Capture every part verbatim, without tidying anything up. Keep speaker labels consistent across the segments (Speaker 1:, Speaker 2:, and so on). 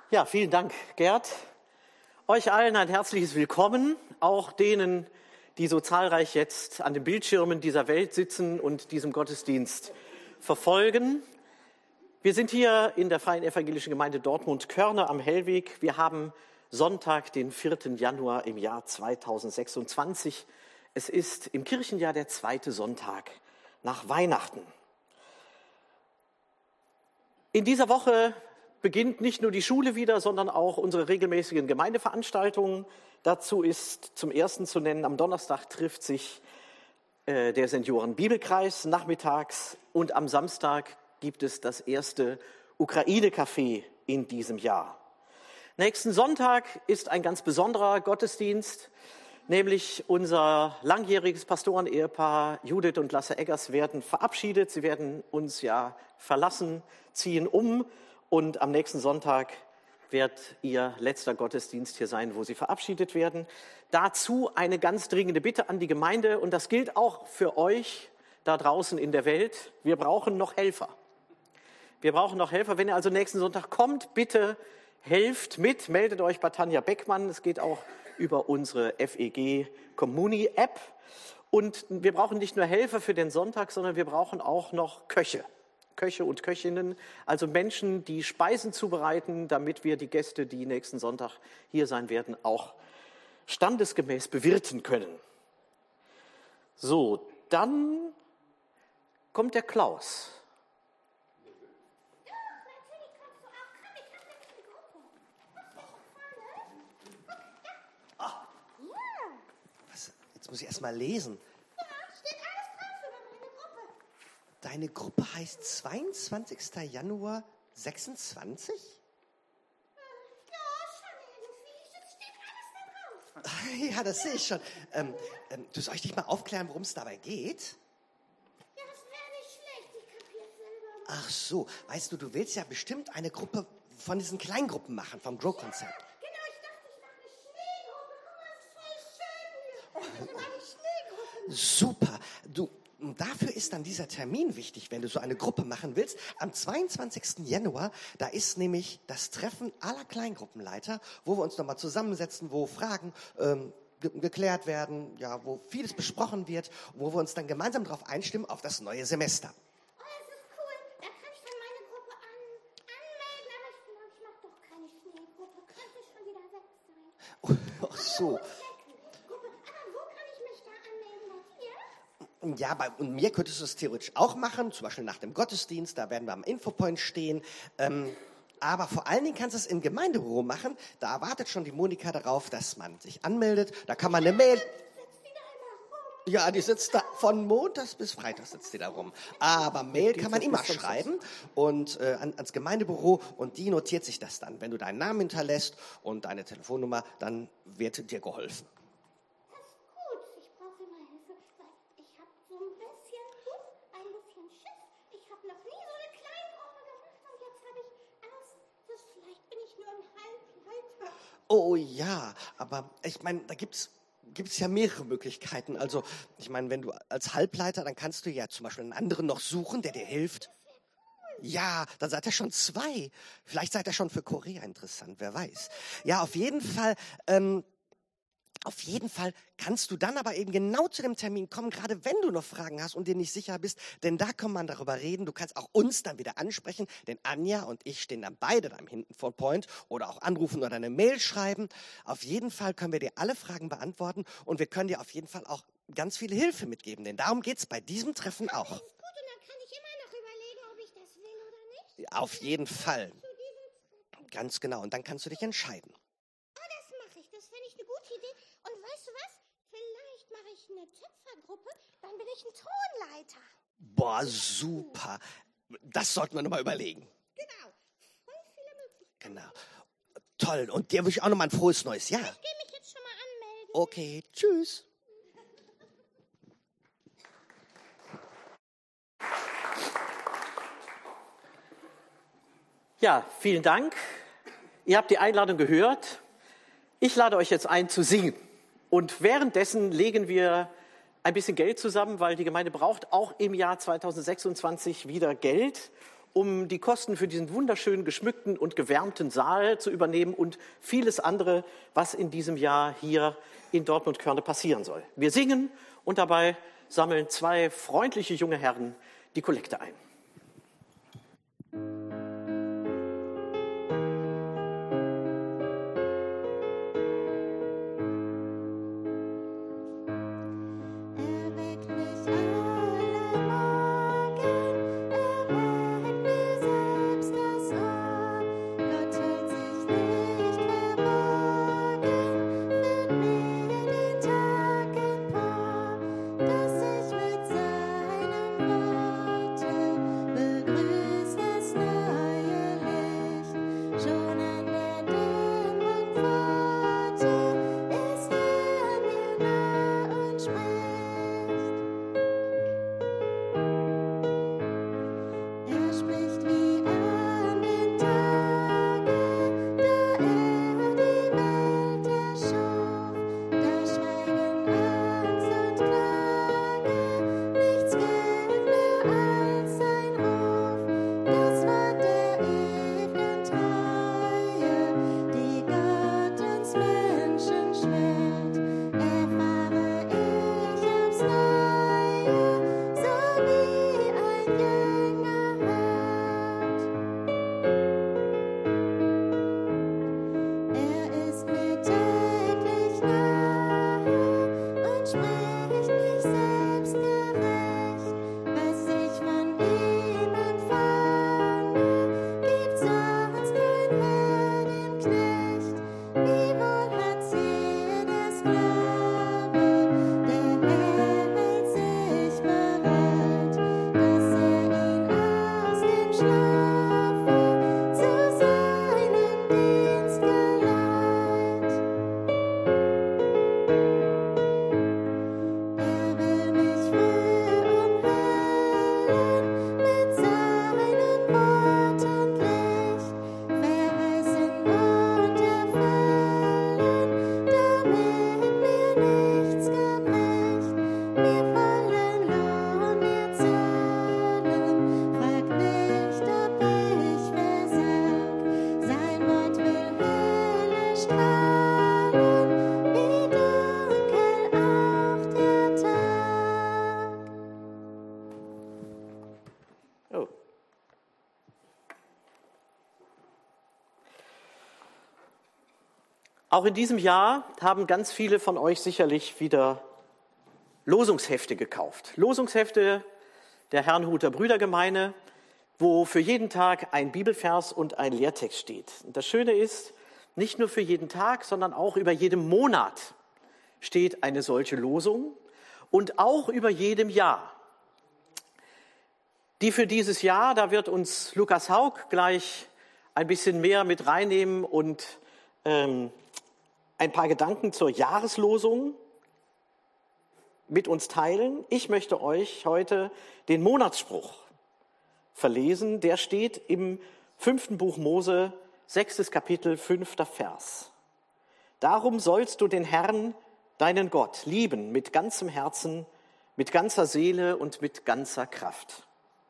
Speaker 1: Ja, vielen Dank, Gerd. Euch allen ein herzliches Willkommen, auch denen, die so zahlreich jetzt an den Bildschirmen dieser Welt sitzen und diesem Gottesdienst verfolgen. Wir sind hier in der Freien Evangelischen Gemeinde Dortmund-Körne am Hellweg. Wir haben Sonntag, den vierten Januar im Jahr zweitausendsechsundzwanzig. Es ist im Kirchenjahr der zweite Sonntag nach Weihnachten. In dieser Woche beginnt nicht nur die Schule wieder, sondern auch unsere regelmäßigen Gemeindeveranstaltungen. Dazu ist zum ersten zu nennen, am Donnerstag trifft sich äh, der Senioren-Bibelkreis nachmittags und am Samstag gibt es das erste Ukraine-Café in diesem Jahr. Nächsten Sonntag ist ein ganz besonderer Gottesdienst, nämlich unser langjähriges Pastoren-Ehepaar Judith und Lasse Eggers werden verabschiedet. Sie werden uns ja verlassen, ziehen um. Und am nächsten Sonntag wird ihr letzter Gottesdienst hier sein, wo sie verabschiedet werden. Dazu eine ganz dringende Bitte an die Gemeinde, und das gilt auch für euch da draußen in der Welt. Wir brauchen noch Helfer. Wir brauchen noch Helfer. Wenn ihr also nächsten Sonntag kommt, bitte helft mit, meldet euch bei Tanja Beckmann. Es geht auch über unsere F E G Communi App. Und wir brauchen nicht nur Helfer für den Sonntag, sondern wir brauchen auch noch Köche. Köche und Köchinnen, also Menschen, die Speisen zubereiten, damit wir die Gäste, die nächsten Sonntag hier sein werden, auch standesgemäß bewirten können. So, dann kommt der Klaus.
Speaker 2: Was? Jetzt muss ich erst mal lesen. Deine Gruppe heißt zweiundzwanzigster Januar sechsundzwanzig?
Speaker 3: Ja, schon irgendwie. Das steht alles da drauf.
Speaker 2: Ja, das sehe ich schon. Ähm, ähm, du soll ich dich mal aufklären, worum es dabei geht?
Speaker 3: Ja, das wäre nicht schlecht. Ich kapier's selber.
Speaker 2: Ach so, weißt du, du willst ja bestimmt eine Gruppe von diesen Kleingruppen machen, vom Grow-Konzept.
Speaker 3: Ja, genau, ich dachte, ich mache eine Schneegruppe. Guck mal, das ist voll schön hier. Ich mache eine Schneegruppe.
Speaker 2: Super. Du, dafür ist dann dieser Termin wichtig, wenn du so eine Gruppe machen willst. Am zweiundzwanzigsten Januar, da ist nämlich das Treffen aller Kleingruppenleiter, wo wir uns nochmal zusammensetzen, wo Fragen ähm, ge- geklärt werden, ja, wo vieles besprochen wird, wo wir uns dann gemeinsam darauf einstimmen auf das neue Semester.
Speaker 3: Oh, das ist cool. Da kann ich dann meine Gruppe an, anmelden, aber ich glaube, ich mache doch keine Schneegruppe. Könnte schon wieder weg sein.
Speaker 2: Ach so.
Speaker 3: Gruppe, aber wo kann ich mich da anmelden? Bei dir?
Speaker 2: Ja, bei und mir könntest du es theoretisch auch machen, zum Beispiel nach dem Gottesdienst, da werden wir am Infopoint stehen. Ähm, aber vor allen Dingen kannst du es im Gemeindebüro machen. Da wartet schon die Monika darauf, dass man sich anmeldet. Da kann man eine Mail...
Speaker 3: Sitzt die da immer rum?
Speaker 2: Ja, die sitzt da von Montags bis Freitags sitzt die da rum. Aber Mail kann man immer schreiben und äh, an, ans Gemeindebüro und die notiert sich das dann. Wenn du deinen Namen hinterlässt und deine Telefonnummer, dann wird dir geholfen.
Speaker 3: Das ist gut. Ich brauche immer Hilfe, weil ich habe so ein bisschen, uh, ein bisschen Schiss. Ich habe noch nie so eine Kleingruppe gemacht und jetzt habe ich Angst, dass vielleicht bin ich nur ein Halbleiter.
Speaker 2: Oh ja, aber ich meine, da gibt's gibt's ja mehrere Möglichkeiten. Also ich meine, wenn du als Halbleiter, dann kannst du ja zum Beispiel einen anderen noch suchen, der dir hilft. Ja, dann seid ihr schon zwei. Vielleicht seid ihr schon für Korea interessant, wer weiß. Ja, auf jeden Fall, ähm, auf jeden Fall kannst du dann aber eben genau zu dem Termin kommen, gerade wenn du noch Fragen hast und dir nicht sicher bist, denn da kann man darüber reden. Du kannst auch uns dann wieder ansprechen, denn Anja und ich stehen dann beide da im Hinten-Point oder auch anrufen oder eine Mail schreiben. Auf jeden Fall können wir dir alle Fragen beantworten und wir können dir auf jeden Fall auch ganz viele Hilfe mitgeben, denn darum geht's bei diesem Treffen auch.
Speaker 3: Das ist gut und dann kann ich immer noch überlegen, ob ich das will oder nicht.
Speaker 2: Auf jeden Fall.
Speaker 3: Zu diesem Treffen.
Speaker 2: Ganz genau. Und dann kannst du dich entscheiden.
Speaker 3: Oh, das mache ich. Das finde ich eine gute Idee. Und weißt du was? Vielleicht mache ich eine Töpfergruppe, dann bin ich ein Tonleiter.
Speaker 2: Boah, super. Das sollten wir nochmal überlegen.
Speaker 3: Genau. Voll viele Möglichkeiten.
Speaker 2: Genau. Toll. Und dir wünsche ich auch nochmal ein frohes neues Jahr.
Speaker 3: Ich gehe mich jetzt schon mal anmelden.
Speaker 2: Okay, tschüss.
Speaker 1: Ja, vielen Dank. Ihr habt die Einladung gehört. Ich lade euch jetzt ein zu singen. Und währenddessen legen wir ein bisschen Geld zusammen, weil die Gemeinde braucht auch im Jahr zweitausendsechsundzwanzig wieder Geld. um die Kosten für diesen wunderschön geschmückten und gewärmten Saal zu übernehmen und vieles andere, was in diesem Jahr hier in Dortmund-Körne passieren soll. Wir singen und dabei sammeln zwei freundliche junge Herren die Kollekte ein. Auch in diesem Jahr haben ganz viele von euch sicherlich wieder Losungshefte gekauft. Losungshefte der Herrnhuter Brüdergemeinde, wo für jeden Tag ein Bibelvers und ein Lehrtext steht. Und das Schöne ist, nicht nur für jeden Tag, sondern auch über jedem Monat steht eine solche Losung und auch über jedem Jahr. Die für dieses Jahr, da wird uns Lukas Haug gleich ein bisschen mehr mit reinnehmen und ähm, ein paar Gedanken zur Jahreslosung mit uns teilen. Ich möchte euch heute den Monatsspruch verlesen. Der steht im fünften Buch Mose, sechstes Kapitel, fünfter Vers. Darum sollst du den Herrn, deinen Gott, lieben mit ganzem Herzen, mit ganzer Seele und mit ganzer Kraft.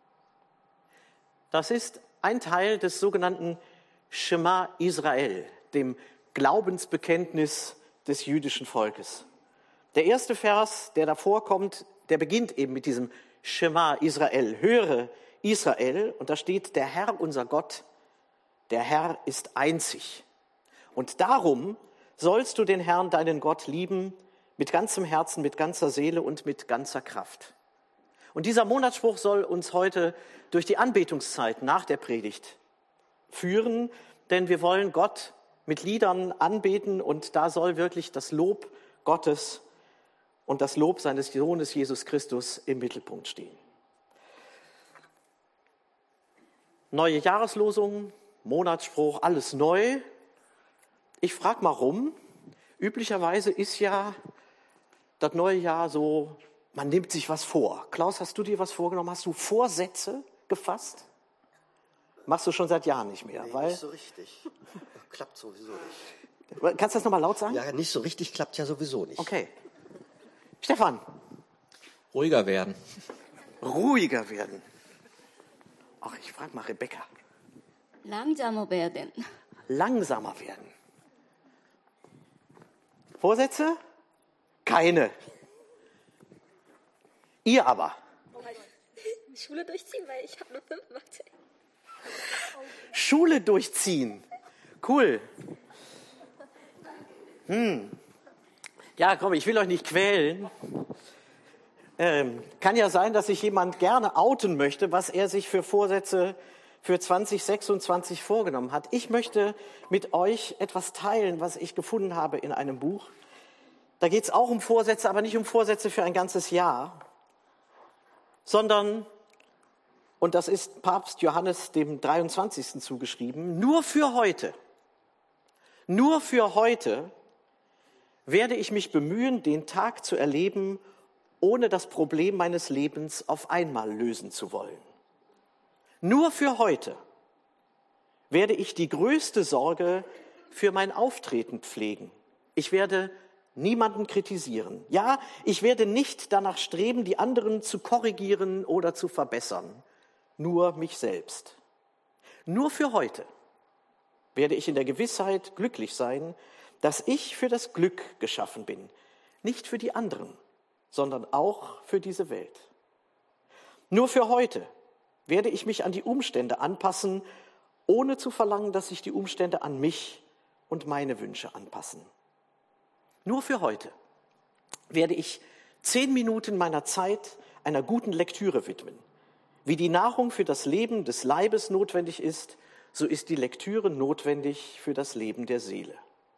Speaker 1: Das ist ein Teil des sogenannten Schema Israel, dem Glaubensbekenntnis des jüdischen Volkes. Der erste Vers, der davor kommt, der beginnt eben mit diesem Schema Israel. Höre Israel, und da steht, der Herr, unser Gott, der Herr ist einzig. Und darum sollst du den Herrn, deinen Gott, lieben mit ganzem Herzen, mit ganzer Seele und mit ganzer Kraft. Und dieser Monatsspruch soll uns heute durch die Anbetungszeit nach der Predigt führen, denn wir wollen Gott mit Liedern anbeten und da soll wirklich das Lob Gottes und das Lob seines Sohnes Jesus Christus im Mittelpunkt stehen. Neue Jahreslosung, Monatsspruch, alles neu. Ich frage mal rum. Üblicherweise ist ja das neue Jahr so, man nimmt sich was vor. Klaus, hast du dir was vorgenommen? Hast du Vorsätze gefasst? Machst du schon seit Jahren nicht mehr.
Speaker 2: Nee,
Speaker 1: weil
Speaker 2: nicht so richtig. Klappt sowieso nicht.
Speaker 1: Kannst du das nochmal laut sagen?
Speaker 2: Ja, nicht so richtig klappt ja sowieso nicht.
Speaker 1: Okay. Stefan.
Speaker 4: Ruhiger werden.
Speaker 1: Ruhiger werden. Ach, ich frage mal Rebecca.
Speaker 4: Langsamer werden.
Speaker 1: Langsamer werden. Vorsätze? Keine. Ihr aber.
Speaker 5: Schule durchziehen, weil ich habe nur fünf Mathe.
Speaker 1: Schule durchziehen. Cool. Hm. Ja, komm, ich will euch nicht quälen. Ähm, kann ja sein, dass sich jemand gerne outen möchte, was er sich für Vorsätze für zwanzig sechsundzwanzig vorgenommen hat. Ich möchte mit euch etwas teilen, was ich gefunden habe in einem Buch. Da geht es auch um Vorsätze, aber nicht um Vorsätze für ein ganzes Jahr, sondern, und das ist Papst Johannes dem dreiundzwanzigsten zugeschrieben, nur für heute, nur für heute werde ich mich bemühen, den Tag zu erleben, ohne das Problem meines Lebens auf einmal lösen zu wollen. Nur für heute werde ich die größte Sorge für mein Auftreten pflegen. Ich werde niemanden kritisieren. Ja, ich werde nicht danach streben, die anderen zu korrigieren oder zu verbessern. Nur mich selbst. Nur für heute werde ich in der Gewissheit glücklich sein, dass ich für das Glück geschaffen bin. Nicht für die anderen, sondern auch für diese Welt. Nur für heute werde ich mich an die Umstände anpassen, ohne zu verlangen, dass sich die Umstände an mich und meine Wünsche anpassen. Nur für heute werde ich zehn Minuten meiner Zeit einer guten Lektüre widmen. Wie die Nahrung für das Leben des Leibes notwendig ist, so ist die Lektüre notwendig für das Leben der Seele.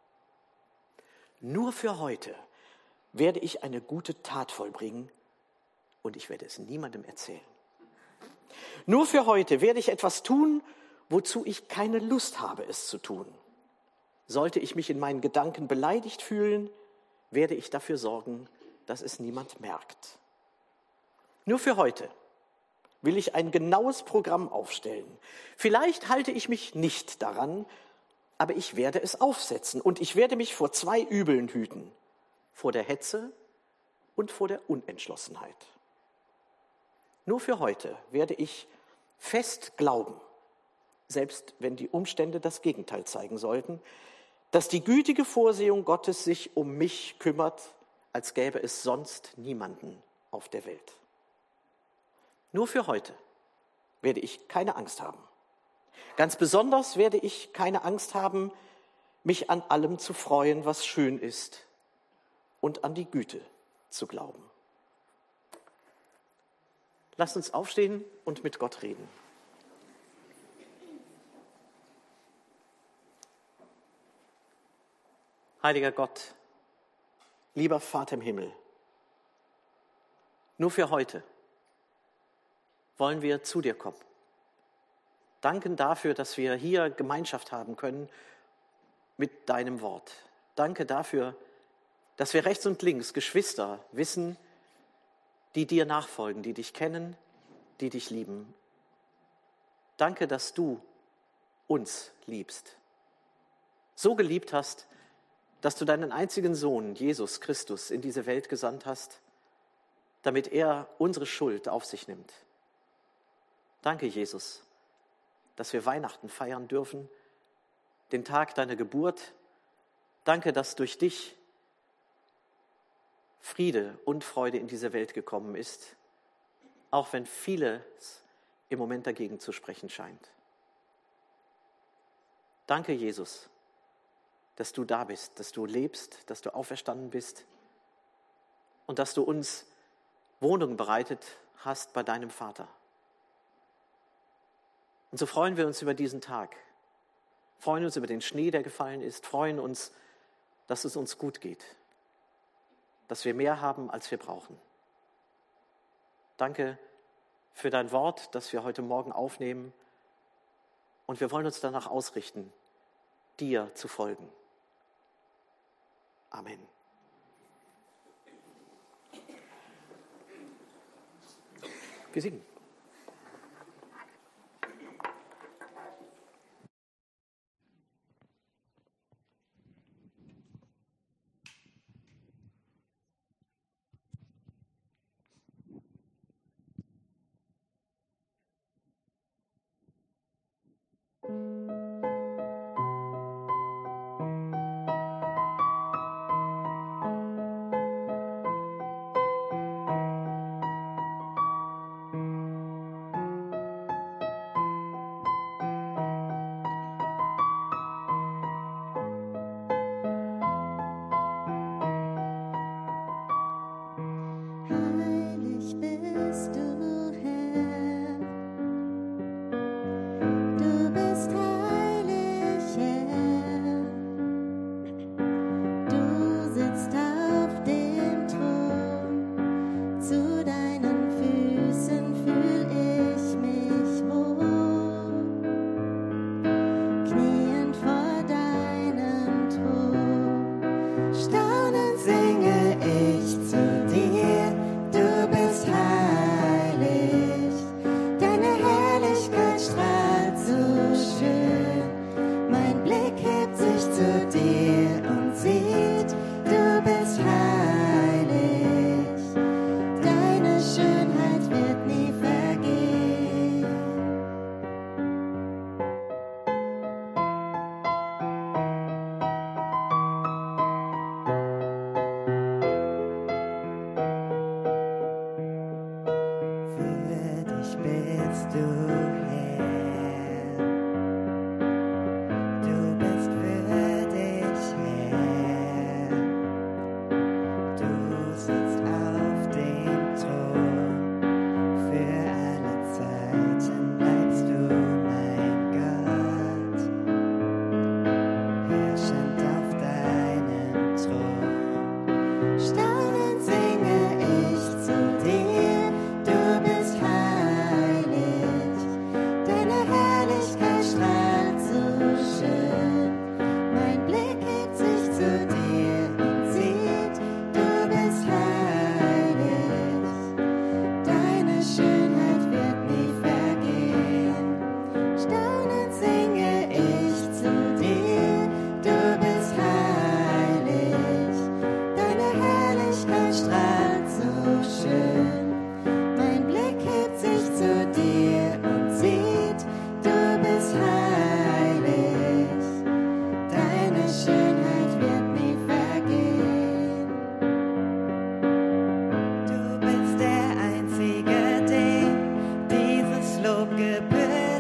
Speaker 1: Nur für heute werde ich eine gute Tat vollbringen und ich werde es niemandem erzählen. Nur für heute werde ich etwas tun, wozu ich keine Lust habe, es zu tun. Sollte ich mich in meinen Gedanken beleidigt fühlen, werde ich dafür sorgen, dass es niemand merkt. Nur für heute will ich ein genaues Programm aufstellen. Vielleicht halte ich mich nicht daran, aber ich werde es aufsetzen und ich werde mich vor zwei Übeln hüten. Vor der Hetze und vor der Unentschlossenheit. Nur für heute werde ich fest glauben, selbst wenn die Umstände das Gegenteil zeigen sollten, dass die gütige Vorsehung Gottes sich um mich kümmert, als gäbe es sonst niemanden auf der Welt. Nur für heute werde ich keine Angst haben. Ganz besonders werde ich keine Angst haben, mich an allem zu freuen, was schön ist, und an die Güte zu glauben. Lasst uns aufstehen und mit Gott reden. Heiliger Gott, lieber Vater im Himmel, nur für heute wollen wir zu dir kommen. Danken dafür, dass wir hier Gemeinschaft haben können mit deinem Wort. Danke dafür, dass wir rechts und links Geschwister wissen, die dir nachfolgen, die dich kennen, die dich lieben. Danke, dass du uns liebst. So geliebt hast, dass du deinen einzigen Sohn, Jesus Christus, in diese Welt gesandt hast, damit er unsere Schuld auf sich nimmt. Danke, Jesus, dass wir Weihnachten feiern dürfen, den Tag deiner Geburt. Danke, dass durch dich Friede und Freude in diese Welt gekommen ist, auch wenn vieles im Moment dagegen zu sprechen scheint. Danke, Jesus, dass du da bist, dass du lebst, dass du auferstanden bist und dass du uns Wohnung bereitet hast bei deinem Vater. Und so freuen wir uns über diesen Tag, freuen uns über den Schnee, der gefallen ist, freuen uns, dass es uns gut geht, dass wir mehr haben, als wir brauchen. Danke für dein Wort, das wir heute Morgen aufnehmen, und wir wollen uns danach ausrichten, dir zu folgen. Amen. Wir singen.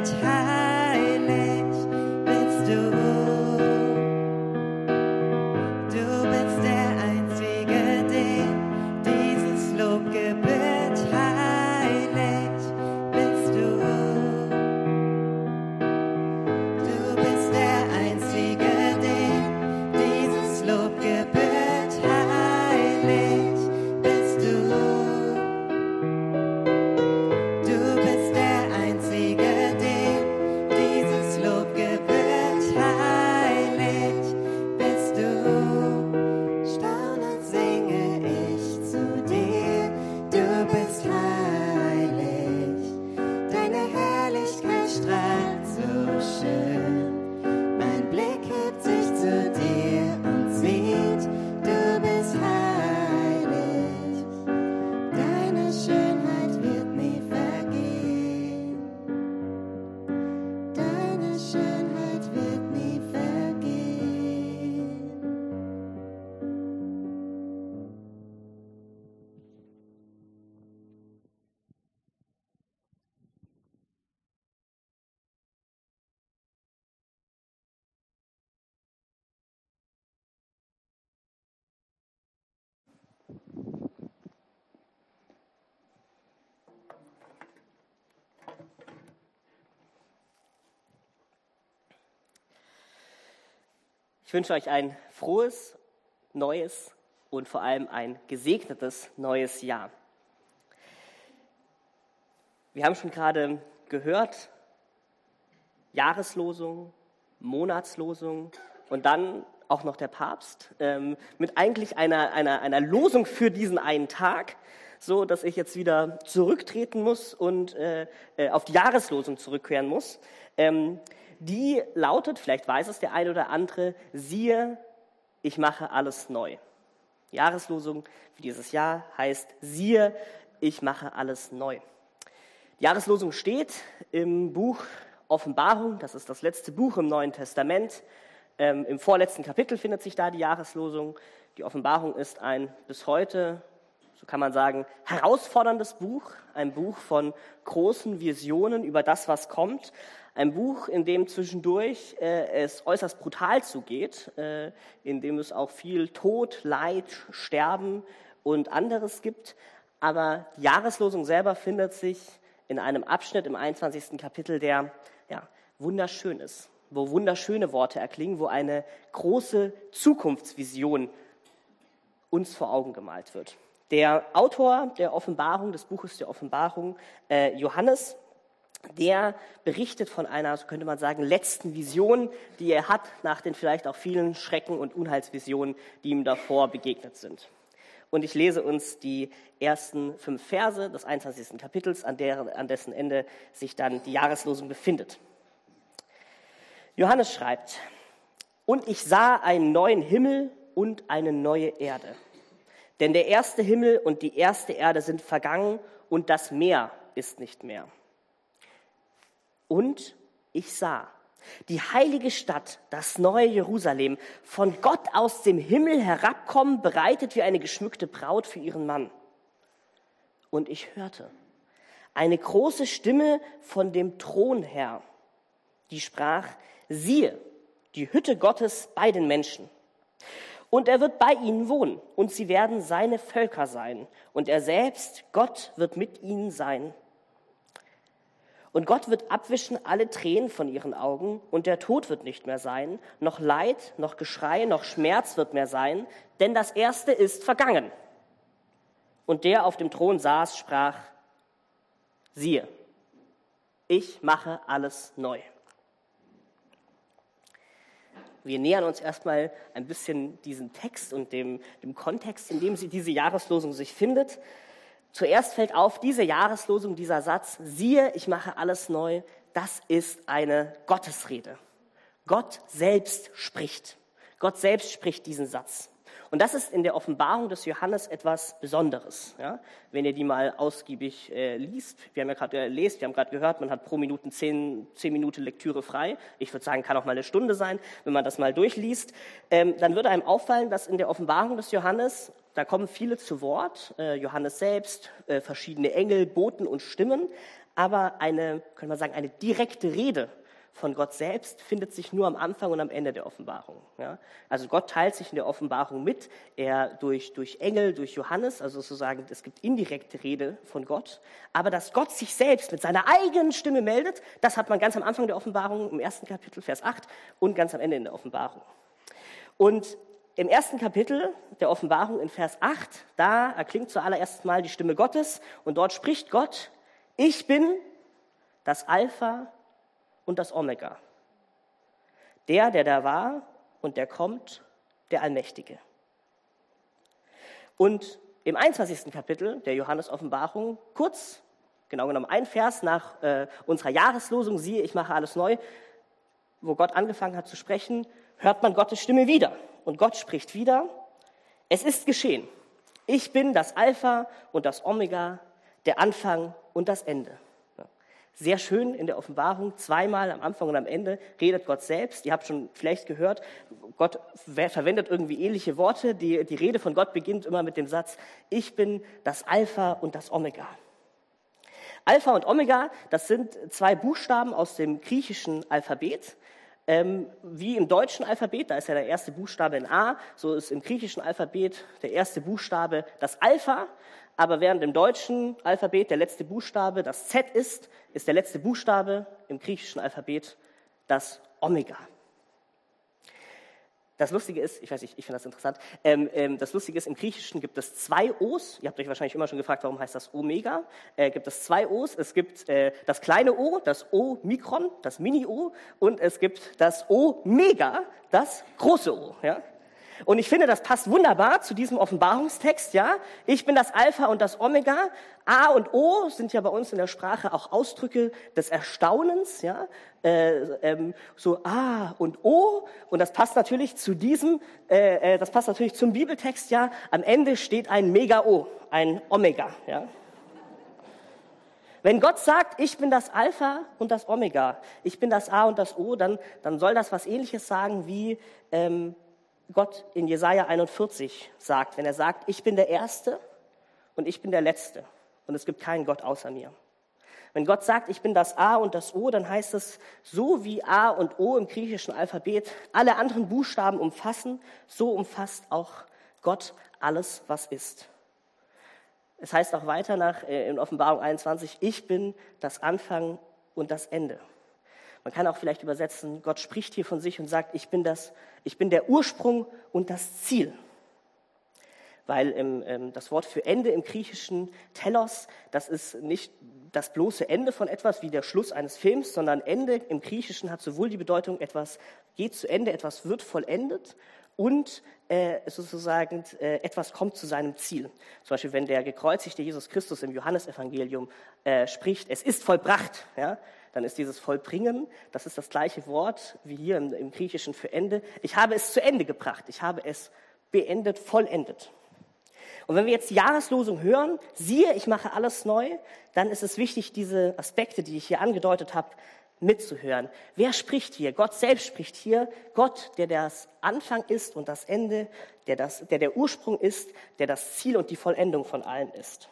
Speaker 6: heilig bist du. Du bist der Einzige, dem dieses Lob gebührt. Heilig bist du. Du bist der Einzige, dem dieses Lob gebührt. Heilig bist du. Du bist der Einzige, dem dieses Lob gebührt. Heilig bist du. Staunend singe ich zu dir. Du bist heilig. Deine Herrlichkeit strahlt so schön. Mein Blick hebt sich zu dir und sieht, du bist heilig. Deine Schönheit wird nie vergehen. Deine Schönheit wird nie vergehen.
Speaker 7: Ich wünsche euch ein frohes, neues und vor allem ein gesegnetes neues Jahr. Wir haben schon gerade gehört, Jahreslosung, Monatslosung und dann auch noch der Papst ähm, mit eigentlich einer, einer, einer Losung für diesen einen Tag, so dass ich jetzt wieder zurücktreten muss und äh, äh, auf die Jahreslosung zurückkehren muss. Ähm, die lautet, vielleicht weiß es der eine oder andere, siehe, ich mache alles neu. Die Jahreslosung für dieses Jahr heißt, siehe, ich mache alles neu. Die Jahreslosung steht im Buch Offenbarung, das ist das letzte Buch im Neuen Testament. Ähm, Im vorletzten Kapitel findet sich da die Jahreslosung. Die Offenbarung ist ein bis heute, so kann man sagen, herausforderndes Buch, ein Buch von großen Visionen über das, was kommt. Ein Buch, in dem zwischendurch äh, es äußerst brutal zugeht, äh, in dem es auch viel Tod, Leid, Sterben und anderes gibt. Aber die Jahreslosung selber findet sich in einem Abschnitt im einundzwanzigsten Kapitel, der ja, wunderschön ist, wo wunderschöne Worte erklingen, wo eine große Zukunftsvision uns vor Augen gemalt wird. Der Autor der Offenbarung, des Buches der Offenbarung, äh, Johannes, der berichtet von einer, so könnte man sagen, letzten Vision, die er hat, nach den vielleicht auch vielen Schrecken- und Unheilsvisionen, die ihm davor begegnet sind. Und ich lese uns die ersten fünf Verse des einundzwanzigsten Kapitels, an, der, an dessen Ende sich dann die Jahreslosung befindet. Johannes schreibt, und ich sah einen neuen Himmel und eine neue Erde. Denn der erste Himmel und die erste Erde sind vergangen und das Meer ist nicht mehr. Und ich sah die heilige Stadt, das neue Jerusalem, von Gott aus dem Himmel herabkommen, bereitet wie eine geschmückte Braut für ihren Mann. Und ich hörte eine große Stimme von dem Thron her, die sprach, siehe, die Hütte Gottes bei den Menschen. Und er wird bei ihnen wohnen, und sie werden seine Völker sein. Und er selbst, Gott, wird mit ihnen sein. Und Gott wird abwischen alle Tränen von ihren Augen, und der Tod wird nicht mehr sein, noch Leid, noch Geschrei, noch Schmerz wird mehr sein, denn das Erste ist vergangen. Und der auf dem Thron saß, sprach, siehe, ich mache alles neu. Wir nähern uns erstmal ein bisschen diesem Text und dem, dem Kontext, in dem sie diese Jahreslosung sich findet. Zuerst fällt auf, diese Jahreslosung, dieser Satz, siehe, ich mache alles neu, das ist eine Gottesrede. Gott selbst spricht. Gott selbst spricht diesen Satz. Und das ist in der Offenbarung des Johannes etwas Besonderes. Ja? Wenn ihr die mal ausgiebig äh, liest, wir haben ja gerade äh, lest, wir haben gerade gehört, man hat pro Minute zehn, zehn Minuten Lektüre frei. Ich würde sagen, kann auch mal eine Stunde sein, wenn man das mal durchliest. Ähm, dann würde einem auffallen, dass in der Offenbarung des Johannes, da kommen viele zu Wort, äh, Johannes selbst, äh, verschiedene Engel, Boten und Stimmen. aber eine, könnte man sagen, eine direkte Rede von Gott selbst findet sich nur am Anfang und am Ende der Offenbarung. Ja? Also Gott teilt sich in der Offenbarung mit, er durch, durch Engel, durch Johannes, also sozusagen, es gibt indirekte Rede von Gott, aber dass Gott sich selbst mit seiner eigenen Stimme meldet, das hat man ganz am Anfang der Offenbarung, im ersten Kapitel, Vers acht und ganz am Ende in der Offenbarung. Und im ersten Kapitel der Offenbarung in Vers acht, da erklingt zuallererst mal die Stimme Gottes und dort spricht Gott, ich bin das Alpha und das Omega. Der, der da war und der kommt, der Allmächtige. Und im einundzwanzigsten Kapitel der Johannes-Offenbarung, kurz, genau genommen ein Vers nach äh, unserer Jahreslosung, siehe, ich mache alles neu, wo Gott angefangen hat zu sprechen, hört man Gottes Stimme wieder. Und Gott spricht wieder, es ist geschehen. Ich bin das Alpha und das Omega, der Anfang und das Ende. Sehr schön in der Offenbarung, zweimal am Anfang und am Ende redet Gott selbst. Ihr habt schon vielleicht gehört, Gott verwendet irgendwie ähnliche Worte. Die, die Rede von Gott beginnt immer mit dem Satz, ich bin das Alpha und das Omega. Alpha und Omega, das sind zwei Buchstaben aus dem griechischen Alphabet. Ähm, wie im deutschen Alphabet, da ist ja der erste Buchstabe ein A, so ist im griechischen Alphabet der erste Buchstabe das Alpha. Aber während im deutschen Alphabet der letzte Buchstabe das Z ist, ist der letzte Buchstabe im griechischen Alphabet das Omega. Das Lustige ist, ich weiß nicht, ich finde das interessant, ähm, ähm, das Lustige ist, im Griechischen gibt es zwei O's. Ihr habt euch wahrscheinlich immer schon gefragt, warum heißt das Omega? Äh, gibt es zwei O's. Es gibt äh, das kleine O, das O-Mikron, das Mini-O, und es gibt das O-Mega, das große O. Ja? Und ich finde, das passt wunderbar zu diesem Offenbarungstext, ja. Ich bin das Alpha und das Omega. A und O sind ja bei uns in der Sprache auch Ausdrücke des Erstaunens, ja. Äh, ähm, so A und O. Und das passt natürlich zu diesem, äh, äh, das passt natürlich zum Bibeltext, ja. Am Ende steht ein Mega-O, ein Omega, ja. Wenn Gott sagt, ich bin das Alpha und das Omega, ich bin das A und das O, dann, dann soll das was Ähnliches sagen wie, ähm, Gott in Jesaja einundvierzig sagt, wenn er sagt, ich bin der Erste und ich bin der Letzte und es gibt keinen Gott außer mir. Wenn Gott sagt, ich bin das A und das O, dann heißt es, so wie A und O im griechischen Alphabet alle anderen Buchstaben umfassen, so umfasst auch Gott alles, was ist. Es heißt auch weiter nach, äh, in Offenbarung einundzwanzig, ich bin das Anfang und das Ende. Man kann auch vielleicht übersetzen, Gott spricht hier von sich und sagt, ich bin, das, ich bin der Ursprung und das Ziel. Weil im, ähm, das Wort für Ende im Griechischen Telos, das ist nicht das bloße Ende von etwas wie der Schluss eines Films, sondern Ende im Griechischen hat sowohl die Bedeutung, etwas geht zu Ende, etwas wird vollendet und äh, sozusagen äh, etwas kommt zu seinem Ziel. Zum Beispiel, wenn der gekreuzigte Jesus Christus im Johannesevangelium äh, spricht, es ist vollbracht, ja, dann ist dieses Vollbringen, das ist das gleiche Wort wie hier im, im Griechischen für Ende. Ich habe es zu Ende gebracht, ich habe es beendet, vollendet. Und wenn wir jetzt die Jahreslosung hören, siehe, ich mache alles neu, dann ist es wichtig, diese Aspekte, die ich hier angedeutet habe, mitzuhören. Wer spricht hier? Gott selbst spricht hier. Gott, der das Anfang ist und das Ende, der, das, der der Ursprung ist, der das Ziel und die Vollendung von allem ist.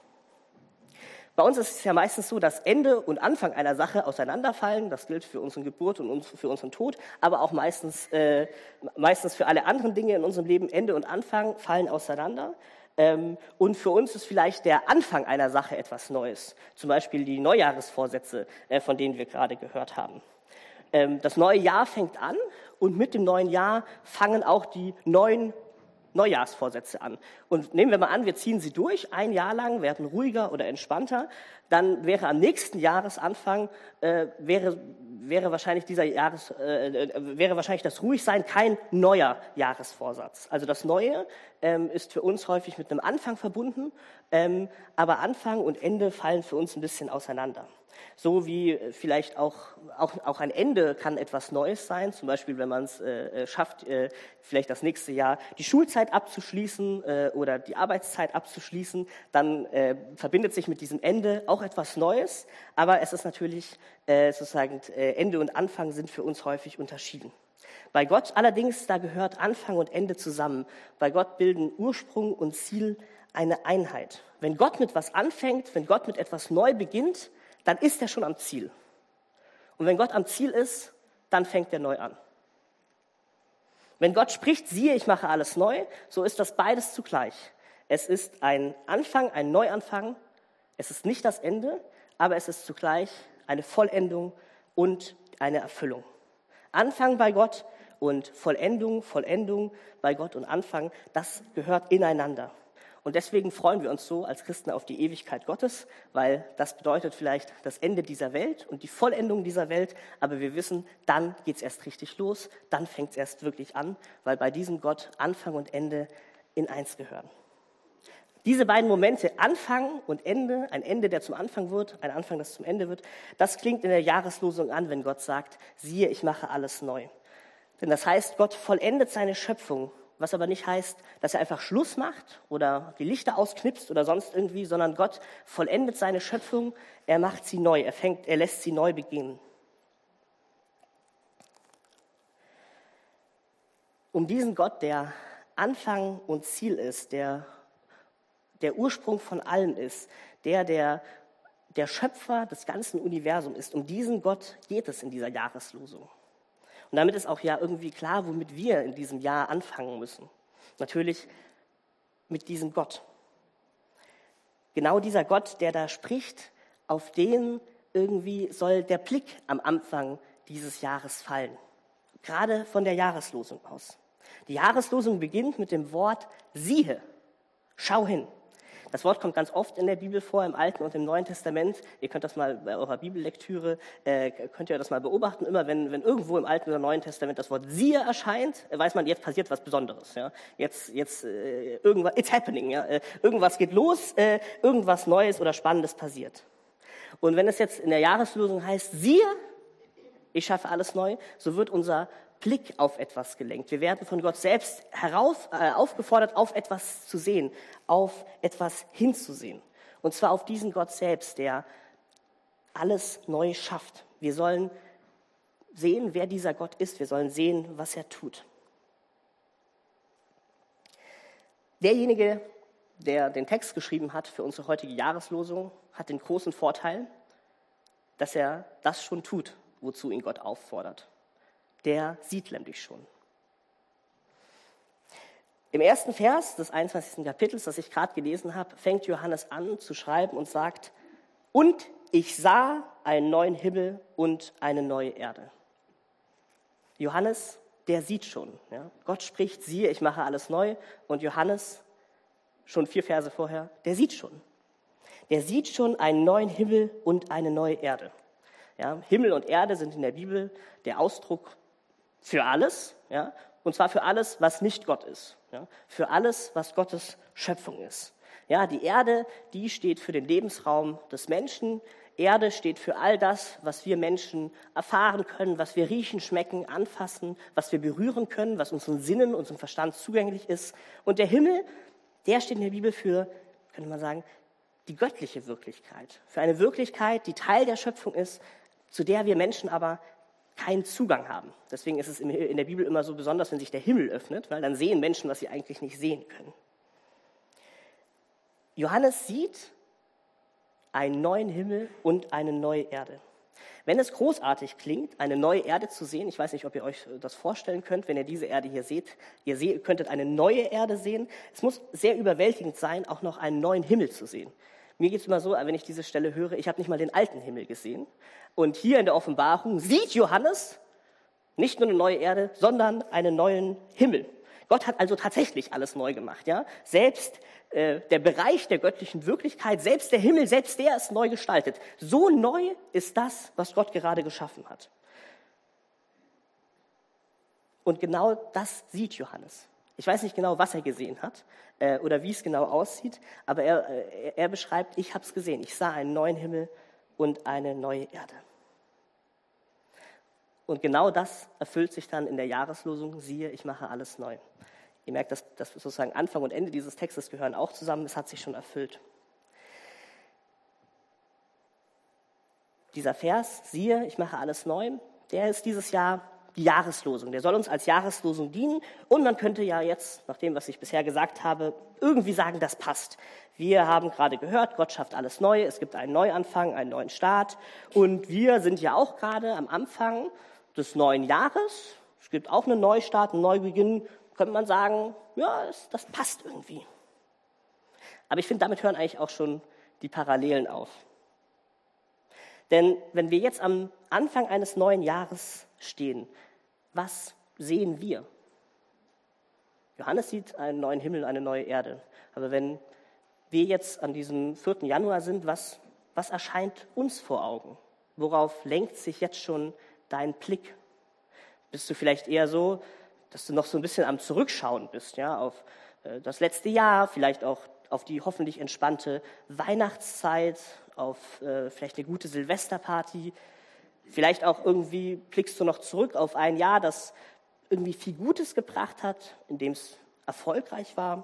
Speaker 7: Bei uns ist es ja meistens so, dass Ende und Anfang einer Sache auseinanderfallen. Das gilt für unsere Geburt und für unseren Tod, aber auch meistens, äh, meistens für alle anderen Dinge in unserem Leben. Ende und Anfang fallen auseinander. Ähm, und für uns ist vielleicht der Anfang einer Sache etwas Neues. Zum Beispiel die Neujahresvorsätze, äh, von denen wir gerade gehört haben. Ähm, das neue Jahr fängt an und mit dem neuen Jahr fangen auch die neuen Neujahrsvorsätze an. Und nehmen wir mal an, wir ziehen sie durch, ein Jahr lang, werden ruhiger oder entspannter, dann wäre am nächsten Jahresanfang, äh, wäre, wäre wahrscheinlich dieser Jahres, äh, wäre wahrscheinlich das Ruhigsein kein neuer Jahresvorsatz. Also das Neue ähm, ist für uns häufig mit einem Anfang verbunden, ähm, aber Anfang und Ende fallen für uns ein bisschen auseinander. So wie vielleicht auch, auch, auch ein Ende kann etwas Neues sein, zum Beispiel wenn man es äh, schafft, äh, vielleicht das nächste Jahr die Schulzeit abzuschließen äh, oder die Arbeitszeit abzuschließen, dann äh, verbindet sich mit diesem Ende auch etwas Neues, aber es ist natürlich äh, sozusagen äh, Ende und Anfang sind für uns häufig unterschieden. Bei Gott allerdings, da gehört Anfang und Ende zusammen. Bei Gott bilden Ursprung und Ziel eine Einheit. Wenn Gott mit was anfängt, wenn Gott mit etwas neu beginnt, dann ist er schon am Ziel. Und wenn Gott am Ziel ist, dann fängt er neu an. Wenn Gott spricht, siehe, ich mache alles neu, so ist das beides zugleich. Es ist ein Anfang, ein Neuanfang. Es ist nicht das Ende, aber es ist zugleich eine Vollendung und eine Erfüllung. Anfang bei Gott und Vollendung, Vollendung bei Gott und Anfang, das gehört ineinander. Und deswegen freuen wir uns so als Christen auf die Ewigkeit Gottes, weil das bedeutet vielleicht das Ende dieser Welt und die Vollendung dieser Welt. Aber wir wissen, dann geht es erst richtig los, dann fängt es erst wirklich an, weil bei diesem Gott Anfang und Ende in eins gehören. Diese beiden Momente, Anfang und Ende, ein Ende, der zum Anfang wird, ein Anfang, das zum Ende wird, das klingt in der Jahreslosung an, wenn Gott sagt, siehe, ich mache alles neu. Denn das heißt, Gott vollendet seine Schöpfung, was aber nicht heißt, dass er einfach Schluss macht oder die Lichter ausknipst oder sonst irgendwie, sondern Gott vollendet seine Schöpfung, er macht sie neu, er fängt, er lässt sie neu beginnen. Um diesen Gott, der Anfang und Ziel ist, der der Ursprung von allem ist, der, der der Schöpfer des ganzen Universums ist, um diesen Gott geht es in dieser Jahreslosung. Und damit ist auch ja irgendwie klar, womit wir in diesem Jahr anfangen müssen. Natürlich mit diesem Gott. Genau dieser Gott, der da spricht, auf den irgendwie soll der Blick am Anfang dieses Jahres fallen. Gerade von der Jahreslosung aus. Die Jahreslosung beginnt mit dem Wort siehe, schau hin. Das Wort kommt ganz oft in der Bibel vor, im Alten und im Neuen Testament. Ihr könnt das mal bei eurer Bibellektüre, äh, könnt ihr das mal beobachten. Immer wenn, wenn irgendwo im Alten oder Neuen Testament das Wort siehe erscheint, weiß man, jetzt passiert was Besonderes. Ja? Jetzt, jetzt äh, irgendwas, it's happening. Ja? Äh, irgendwas geht los, äh, irgendwas Neues oder Spannendes passiert. Und wenn es jetzt in der Jahreslosung heißt, siehe, ich schaffe alles neu, so wird unser Blick auf etwas gelenkt. Wir werden von Gott selbst herauf, äh, aufgefordert, auf etwas zu sehen, auf etwas hinzusehen. Und zwar auf diesen Gott selbst, der alles neu schafft. Wir sollen sehen, wer dieser Gott ist. Wir sollen sehen, was er tut. Derjenige, der den Text geschrieben hat für unsere heutige Jahreslosung, hat den großen Vorteil, dass er das schon tut, wozu ihn Gott auffordert. Der sieht nämlich schon. Im ersten Vers des einundzwanzigsten Kapitels, das ich gerade gelesen habe, fängt Johannes an zu schreiben und sagt, und ich sah einen neuen Himmel und eine neue Erde. Johannes, der sieht schon. Ja? Gott spricht, siehe, ich mache alles neu. Und Johannes, schon vier Verse vorher, der sieht schon. Der sieht schon einen neuen Himmel und eine neue Erde. Ja? Himmel und Erde sind in der Bibel der Ausdruck für alles, ja, und zwar für alles, was nicht Gott ist, ja, für alles, was Gottes Schöpfung ist. Ja, die Erde, die steht für den Lebensraum des Menschen. Erde steht für all das, was wir Menschen erfahren können, was wir riechen, schmecken, anfassen, was wir berühren können, was unseren Sinnen, unserem Verstand zugänglich ist. Und der Himmel, der steht in der Bibel für, könnte man sagen, die göttliche Wirklichkeit. Für eine Wirklichkeit, die Teil der Schöpfung ist, zu der wir Menschen aber keinen Zugang haben. Deswegen ist es in der Bibel immer so besonders, wenn sich der Himmel öffnet, weil dann sehen Menschen, was sie eigentlich nicht sehen können. Johannes sieht einen neuen Himmel und eine neue Erde. Wenn es großartig klingt, eine neue Erde zu sehen, ich weiß nicht, ob ihr euch das vorstellen könnt, wenn ihr diese Erde hier seht, ihr seht, könntet eine neue Erde sehen. Es muss sehr überwältigend sein, auch noch einen neuen Himmel zu sehen. Mir geht es immer so, wenn ich diese Stelle höre, ich habe nicht mal den alten Himmel gesehen. Und hier in der Offenbarung sieht Johannes nicht nur eine neue Erde, sondern einen neuen Himmel. Gott hat also tatsächlich alles neu gemacht. Ja? Selbst äh, der Bereich der göttlichen Wirklichkeit, selbst der Himmel, selbst der ist neu gestaltet. So neu ist das, was Gott gerade geschaffen hat. Und genau das sieht Johannes. Ich weiß nicht genau, was er gesehen hat äh, oder wie es genau aussieht, aber er, äh, er beschreibt, ich habe es gesehen. Ich sah einen neuen Himmel und eine neue Erde. Und genau das erfüllt sich dann in der Jahreslosung, siehe, ich mache alles neu. Ihr merkt, dass, dass sozusagen Anfang und Ende dieses Textes gehören auch zusammen, es hat sich schon erfüllt. Dieser Vers, siehe, ich mache alles neu, der ist dieses Jahr die Jahreslosung. Der soll uns als Jahreslosung dienen. Und man könnte ja jetzt, nach dem, was ich bisher gesagt habe, irgendwie sagen, das passt. Wir haben gerade gehört, Gott schafft alles neu. Es gibt einen Neuanfang, einen neuen Start. Und wir sind ja auch gerade am Anfang des neuen Jahres. Es gibt auch einen Neustart, einen Neubeginn. Könnte man sagen, ja, das, das passt irgendwie. Aber ich finde, damit hören eigentlich auch schon die Parallelen auf. Denn wenn wir jetzt am Anfang eines neuen Jahres stehen, was sehen wir? Johannes sieht einen neuen Himmel, eine neue Erde. Aber wenn wir jetzt an diesem vierten Januar sind, was, was erscheint uns vor Augen? Worauf lenkt sich jetzt schon dein Blick? Bist du vielleicht eher so, dass du noch so ein bisschen am Zurückschauen bist, ja, auf äh, das letzte Jahr, vielleicht auch auf die hoffentlich entspannte Weihnachtszeit, auf äh, vielleicht eine gute Silvesterparty. Vielleicht auch irgendwie blickst du noch zurück auf ein Jahr, das irgendwie viel Gutes gebracht hat, in dem es erfolgreich war.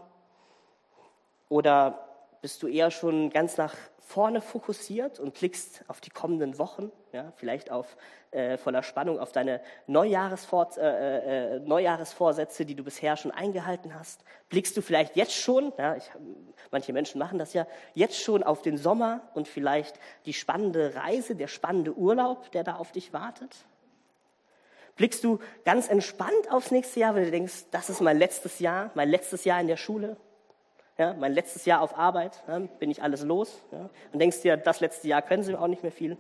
Speaker 7: Oder bist du eher schon ganz nach vorne fokussiert und blickst auf die kommenden Wochen, ja, vielleicht auf, äh, voller Spannung auf deine Neujahresvor- äh, äh, Neujahresvorsätze, die du bisher schon eingehalten hast? Blickst du vielleicht jetzt schon, ja, ich, manche Menschen machen das ja, jetzt schon auf den Sommer und vielleicht die spannende Reise, der spannende Urlaub, der da auf dich wartet? Blickst du ganz entspannt aufs nächste Jahr, weil du denkst, das ist mein letztes Jahr, mein letztes Jahr in der Schule? Ja, mein letztes Jahr auf Arbeit, ja, bin ich alles los. Ja, und denkst dir, das letzte Jahr können sie auch nicht mehr viel.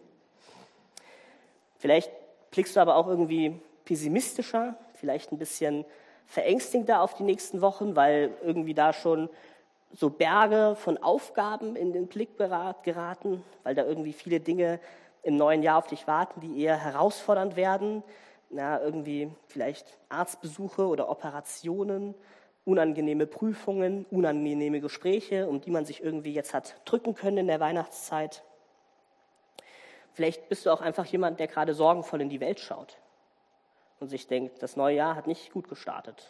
Speaker 7: Vielleicht blickst du aber auch irgendwie pessimistischer, vielleicht ein bisschen verängstigender auf die nächsten Wochen, weil irgendwie da schon so Berge von Aufgaben in den Blick geraten, weil da irgendwie viele Dinge im neuen Jahr auf dich warten, die eher herausfordernd werden. Ja, irgendwie vielleicht Arztbesuche oder Operationen, unangenehme Prüfungen, unangenehme Gespräche, um die man sich irgendwie jetzt hat drücken können in der Weihnachtszeit. Vielleicht bist du auch einfach jemand, der gerade sorgenvoll in die Welt schaut und sich denkt, das neue Jahr hat nicht gut gestartet.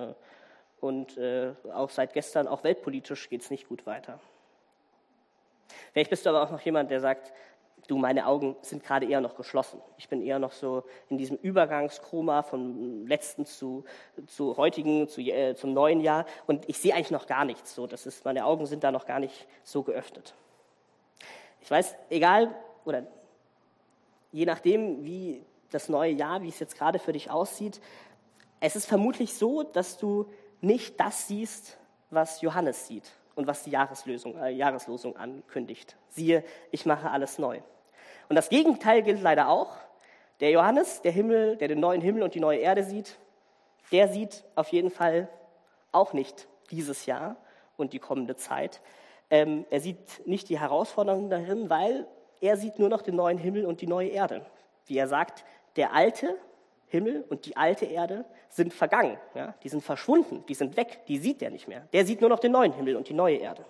Speaker 7: Und auch seit gestern, auch weltpolitisch, geht es nicht gut weiter. Vielleicht bist du aber auch noch jemand, der sagt, du, meine Augen sind gerade eher noch geschlossen. Ich bin eher noch so in diesem Übergangskoma vom letzten zu, zu heutigen, zu, äh, zum neuen Jahr. Und ich sehe eigentlich noch gar nichts. So, das ist, meine Augen sind da noch gar nicht so geöffnet. Ich weiß, egal, oder je nachdem, wie das neue Jahr, wie es jetzt gerade für dich aussieht, es ist vermutlich so, dass du nicht das siehst, was Johannes sieht und was die Jahreslosung, äh, Jahreslosung ankündigt. Siehe, ich mache alles neu. Und das Gegenteil gilt leider auch. Der Johannes, der Himmel, der den neuen Himmel und die neue Erde sieht, der sieht auf jeden Fall auch nicht dieses Jahr und die kommende Zeit. Ähm, er sieht nicht die Herausforderungen darin, weil er sieht nur noch den neuen Himmel und die neue Erde. Wie er sagt, der alte Himmel und die alte Erde sind vergangen, ja? Die sind verschwunden, die sind weg, die sieht er nicht mehr. Der sieht nur noch den neuen Himmel und die neue Erde.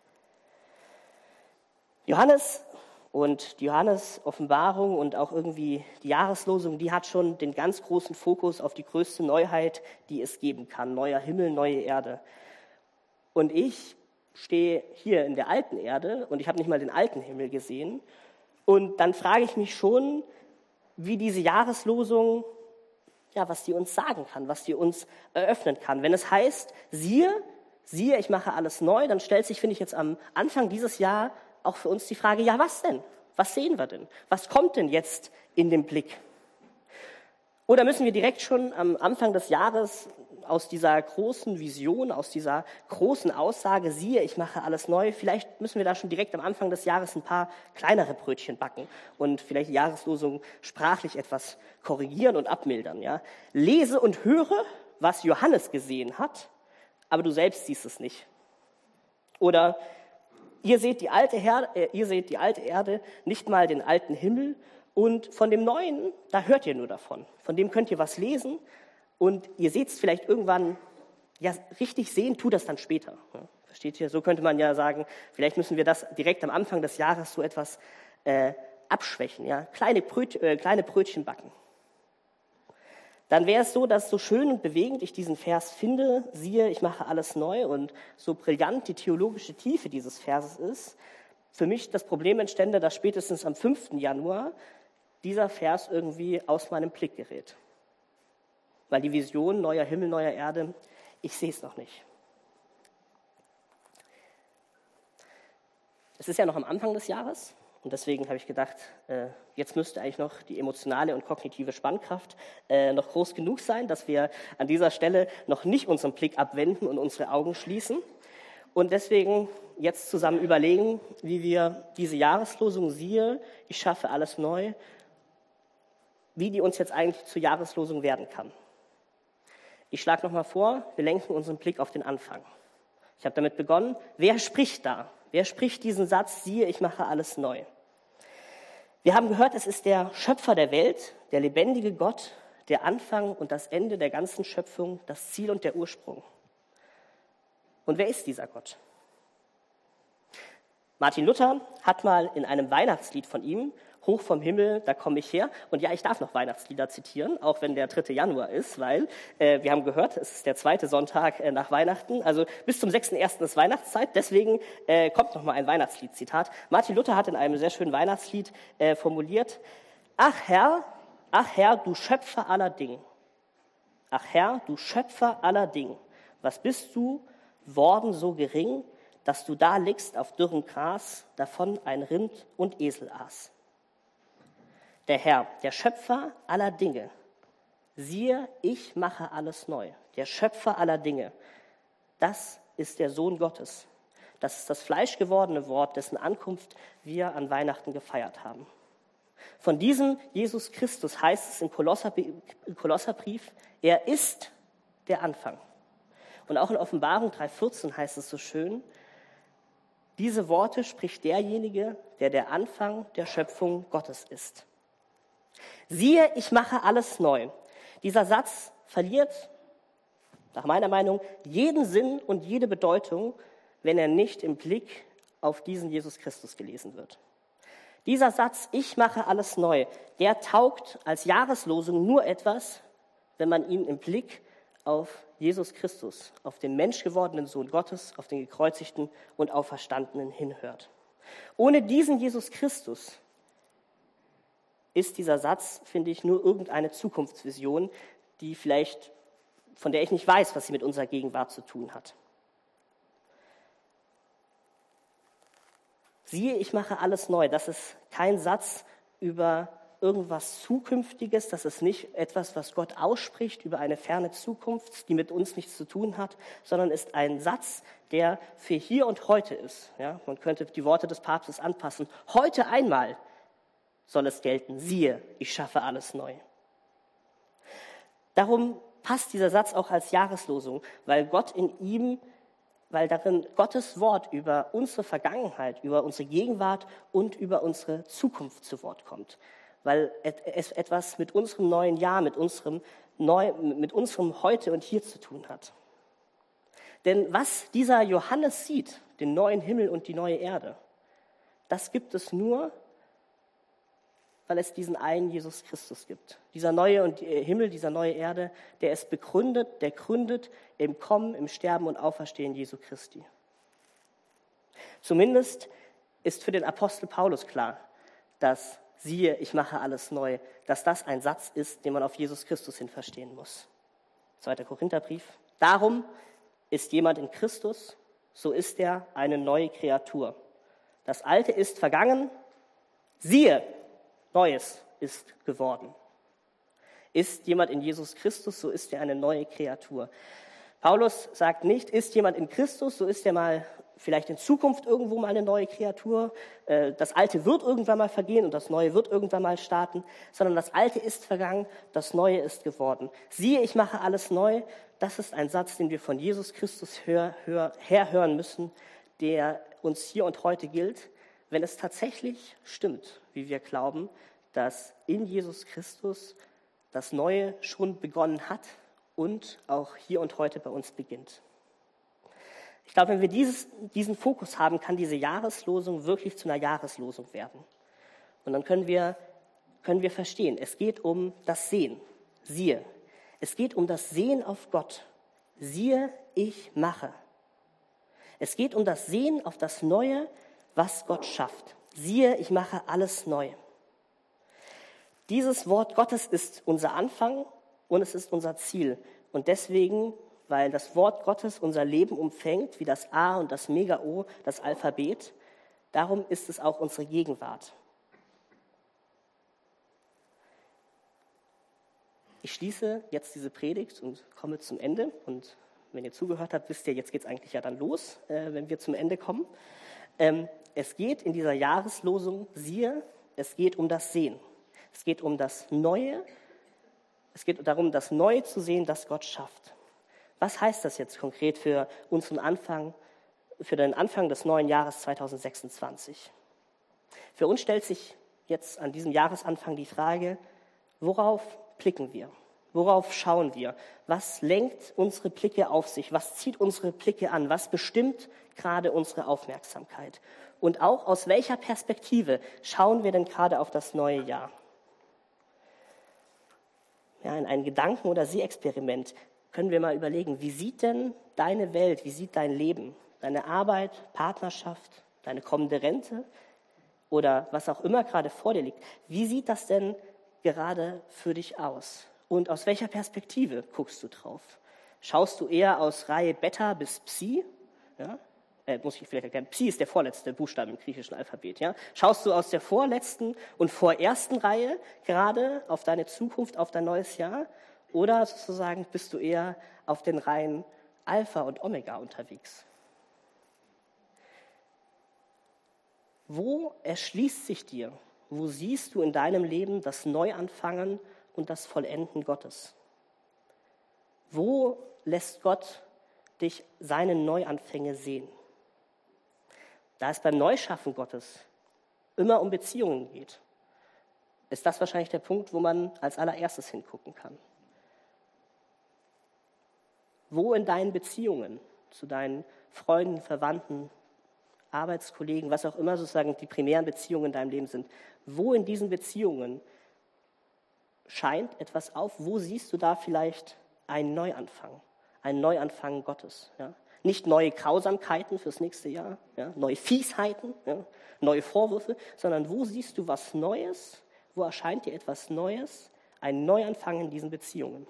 Speaker 7: Johannes und die Johannes-Offenbarung und auch irgendwie die Jahreslosung, die hat schon den ganz großen Fokus auf die größte Neuheit, die es geben kann. Neuer Himmel, neue Erde. Und ich stehe hier in der alten Erde und ich habe nicht mal den alten Himmel gesehen. Und dann frage ich mich schon, wie diese Jahreslosung, ja, was die uns sagen kann, was die uns eröffnen kann. Wenn es heißt, siehe, siehe, ich mache alles neu, dann stellt sich, finde ich, jetzt am Anfang dieses Jahr auch für uns die Frage, ja, was denn? Was sehen wir denn? Was kommt denn jetzt in den Blick? Oder müssen wir direkt schon am Anfang des Jahres aus dieser großen Vision, aus dieser großen Aussage, siehe, ich mache alles neu, vielleicht müssen wir da schon direkt am Anfang des Jahres ein paar kleinere Brötchen backen und vielleicht die Jahreslosung sprachlich etwas korrigieren und abmildern. Ja? Lese und höre, was Johannes gesehen hat, aber du selbst siehst es nicht. Oder ihr seht die alte Herde, äh, ihr seht die alte Erde, nicht mal den alten Himmel, und von dem Neuen, da hört ihr nur davon. Von dem könnt ihr was lesen und ihr seht es vielleicht irgendwann, ja, richtig sehen tut das dann später. Ja, versteht ihr? So könnte man ja sagen, vielleicht müssen wir das direkt am Anfang des Jahres so etwas äh, abschwächen, ja, kleine, Bröt, äh, kleine Brötchen backen. Dann wäre es so, dass so schön und bewegend ich diesen Vers finde, siehe, ich mache alles neu, und so brillant die theologische Tiefe dieses Verses ist, für mich das Problem entstände, dass spätestens am fünften Januar dieser Vers irgendwie aus meinem Blick gerät. weil die Vision neuer Himmel, neuer Erde, ich sehe es noch nicht. Es ist ja noch am Anfang des Jahres und deswegen habe ich gedacht, äh, jetzt müsste eigentlich noch die emotionale und kognitive Spannkraft äh, noch groß genug sein, dass wir an dieser Stelle noch nicht unseren Blick abwenden und unsere Augen schließen. Und deswegen jetzt zusammen überlegen, wie wir diese Jahreslosung siehe, ich schaffe alles neu, wie die uns jetzt eigentlich zur Jahreslosung werden kann. Ich schlage nochmal vor, wir lenken unseren Blick auf den Anfang. Ich habe damit begonnen, wer spricht da? Wer spricht diesen Satz, siehe, ich mache alles neu? Wir haben gehört, es ist der Schöpfer der Welt, der lebendige Gott, der Anfang und das Ende der ganzen Schöpfung, das Ziel und der Ursprung. Und wer ist dieser Gott? Martin Luther hat mal in einem Weihnachtslied von ihm, Hoch vom Himmel, da komme ich her. Und ja, ich darf noch Weihnachtslieder zitieren, auch wenn der dritte Januar ist, weil äh, wir haben gehört, es ist der zweite Sonntag äh, nach Weihnachten, also bis zum sechsten ersten ist Weihnachtszeit, deswegen äh, kommt noch mal ein Weihnachtslied-Zitat. Martin Luther hat in einem sehr schönen Weihnachtslied äh, formuliert, Ach Herr, ach Herr, du Schöpfer aller Dinge. Ach Herr, du Schöpfer aller Dinge. Was bist du worden so gering, dass du da liegst auf dürrem Gras, davon ein Rind und Esel aß. Der Herr, der Schöpfer aller Dinge, siehe, ich mache alles neu. Der Schöpfer aller Dinge, das ist der Sohn Gottes. Das ist das fleischgewordene Wort, dessen Ankunft wir an Weihnachten gefeiert haben. Von diesem Jesus Christus heißt es im Kolosserbrief, er ist der Anfang. Und auch in Offenbarung drei vierzehn heißt es so schön, diese Worte spricht derjenige, der der Anfang der Schöpfung Gottes ist. Siehe, ich mache alles neu. Dieser Satz verliert, nach meiner Meinung, jeden Sinn und jede Bedeutung, wenn er nicht im Blick auf diesen Jesus Christus gelesen wird. Dieser Satz, ich mache alles neu, der taugt als Jahreslosung nur etwas, wenn man ihn im Blick auf Jesus Christus, auf den menschgewordenen Sohn Gottes, auf den gekreuzigten und auferstandenen hinhört. Ohne diesen Jesus Christus ist dieser Satz, finde ich, nur irgendeine Zukunftsvision, die vielleicht, von der ich nicht weiß, was sie mit unserer Gegenwart zu tun hat. Siehe, ich mache alles neu. Das ist kein Satz über irgendwas Zukünftiges, das ist nicht etwas, was Gott ausspricht über eine ferne Zukunft, die mit uns nichts zu tun hat, sondern ist ein Satz, der für hier und heute ist. Ja, man könnte die Worte des Papstes anpassen. Heute einmal soll es gelten, siehe, ich schaffe alles neu. Darum passt dieser Satz auch als Jahreslosung, weil Gott in ihm, weil darin Gottes Wort über unsere Vergangenheit, über unsere Gegenwart und über unsere Zukunft zu Wort kommt. Weil es etwas mit unserem neuen Jahr, mit unserem, Neu, mit unserem Heute und Hier zu tun hat. Denn was dieser Johannes sieht, den neuen Himmel und die neue Erde, das gibt es nur, weil es diesen einen Jesus Christus gibt. Dieser neue und Himmel, dieser neue Erde, der ist begründet, der gründet im Kommen, im Sterben und Auferstehen Jesu Christi. Zumindest ist für den Apostel Paulus klar, dass siehe, ich mache alles neu, dass das ein Satz ist, den man auf Jesus Christus hin verstehen muss. Zweiter Korintherbrief. Darum ist jemand in Christus, so ist er eine neue Kreatur. Das Alte ist vergangen, siehe, Neues ist geworden. Ist jemand in Jesus Christus, so ist er eine neue Kreatur. Paulus sagt nicht, ist jemand in Christus, so ist er mal vielleicht in Zukunft irgendwo mal eine neue Kreatur. Das Alte wird irgendwann mal vergehen und das Neue wird irgendwann mal starten, sondern das Alte ist vergangen, das Neue ist geworden. Siehe, ich mache alles neu. Das ist ein Satz, den wir von Jesus Christus hör, hör, herhören müssen, der uns hier und heute gilt, wenn es tatsächlich stimmt, wie wir glauben, dass in Jesus Christus das Neue schon begonnen hat und auch hier und heute bei uns beginnt. Ich glaube, wenn wir dieses, diesen Fokus haben, kann diese Jahreslosung wirklich zu einer Jahreslosung werden. Und dann können wir, können wir verstehen, es geht um das Sehen. Siehe, es geht um das Sehen auf Gott. Siehe, ich mache. Es geht um das Sehen auf das Neue, was Gott schafft. Siehe, ich mache alles neu. Dieses Wort Gottes ist unser Anfang und es ist unser Ziel. Und deswegen, weil das Wort Gottes unser Leben umfängt, wie das A und das Mega-O, das Alphabet, darum ist es auch unsere Gegenwart. Ich schließe jetzt diese Predigt und komme zum Ende. Und wenn ihr zugehört habt, wisst ihr, jetzt geht es eigentlich ja dann los, äh, wenn wir zum Ende kommen. Ähm, es geht in dieser Jahreslosung, siehe, es geht um das Sehen. Es geht um das Neue. Es geht darum, das Neue zu sehen, das Gott schafft. Was heißt das jetzt konkret für unseren Anfang, für den Anfang des neuen Jahres zweitausendsechsundzwanzig? Für uns stellt sich jetzt an diesem Jahresanfang die Frage, worauf blicken wir? Worauf schauen wir? Was lenkt unsere Blicke auf sich? Was zieht unsere Blicke an? Was bestimmt gerade unsere Aufmerksamkeit? Und auch aus welcher Perspektive schauen wir denn gerade auf das neue Jahr? Ja, in ein Gedanken- oder Sehexperiment können wir mal überlegen, wie sieht denn deine Welt, wie sieht dein Leben, deine Arbeit, Partnerschaft, deine kommende Rente oder was auch immer gerade vor dir liegt, wie sieht das denn gerade für dich aus? Und aus welcher Perspektive guckst du drauf? Schaust du eher aus Reihe Beta bis Psi? Ja? Äh, muss ich vielleicht erklären, Psi ist der vorletzte Buchstabe im griechischen Alphabet. Ja? Schaust du aus der vorletzten und vorersten Reihe gerade auf deine Zukunft, auf dein neues Jahr? Oder sozusagen bist du eher auf den Reihen Alpha und Omega unterwegs? Wo erschließt sich dir, wo siehst du in deinem Leben das Neuanfangen und das Vollenden Gottes? Wo lässt Gott dich seine Neuanfänge sehen? Da es beim Neuschaffen Gottes immer um Beziehungen geht, ist das wahrscheinlich der Punkt, wo man als allererstes hingucken kann. Wo in deinen Beziehungen zu deinen Freunden, Verwandten, Arbeitskollegen, was auch immer sozusagen die primären Beziehungen in deinem Leben sind, wo in diesen Beziehungen scheint etwas auf? Wo siehst du da vielleicht einen Neuanfang, einen Neuanfang Gottes? Ja? Nicht neue Grausamkeiten fürs nächste Jahr, ja? Neue Fiesheiten, ja? Neue Vorwürfe, sondern wo siehst du was Neues? Wo erscheint dir etwas Neues? Ein Neuanfang in diesen Beziehungen.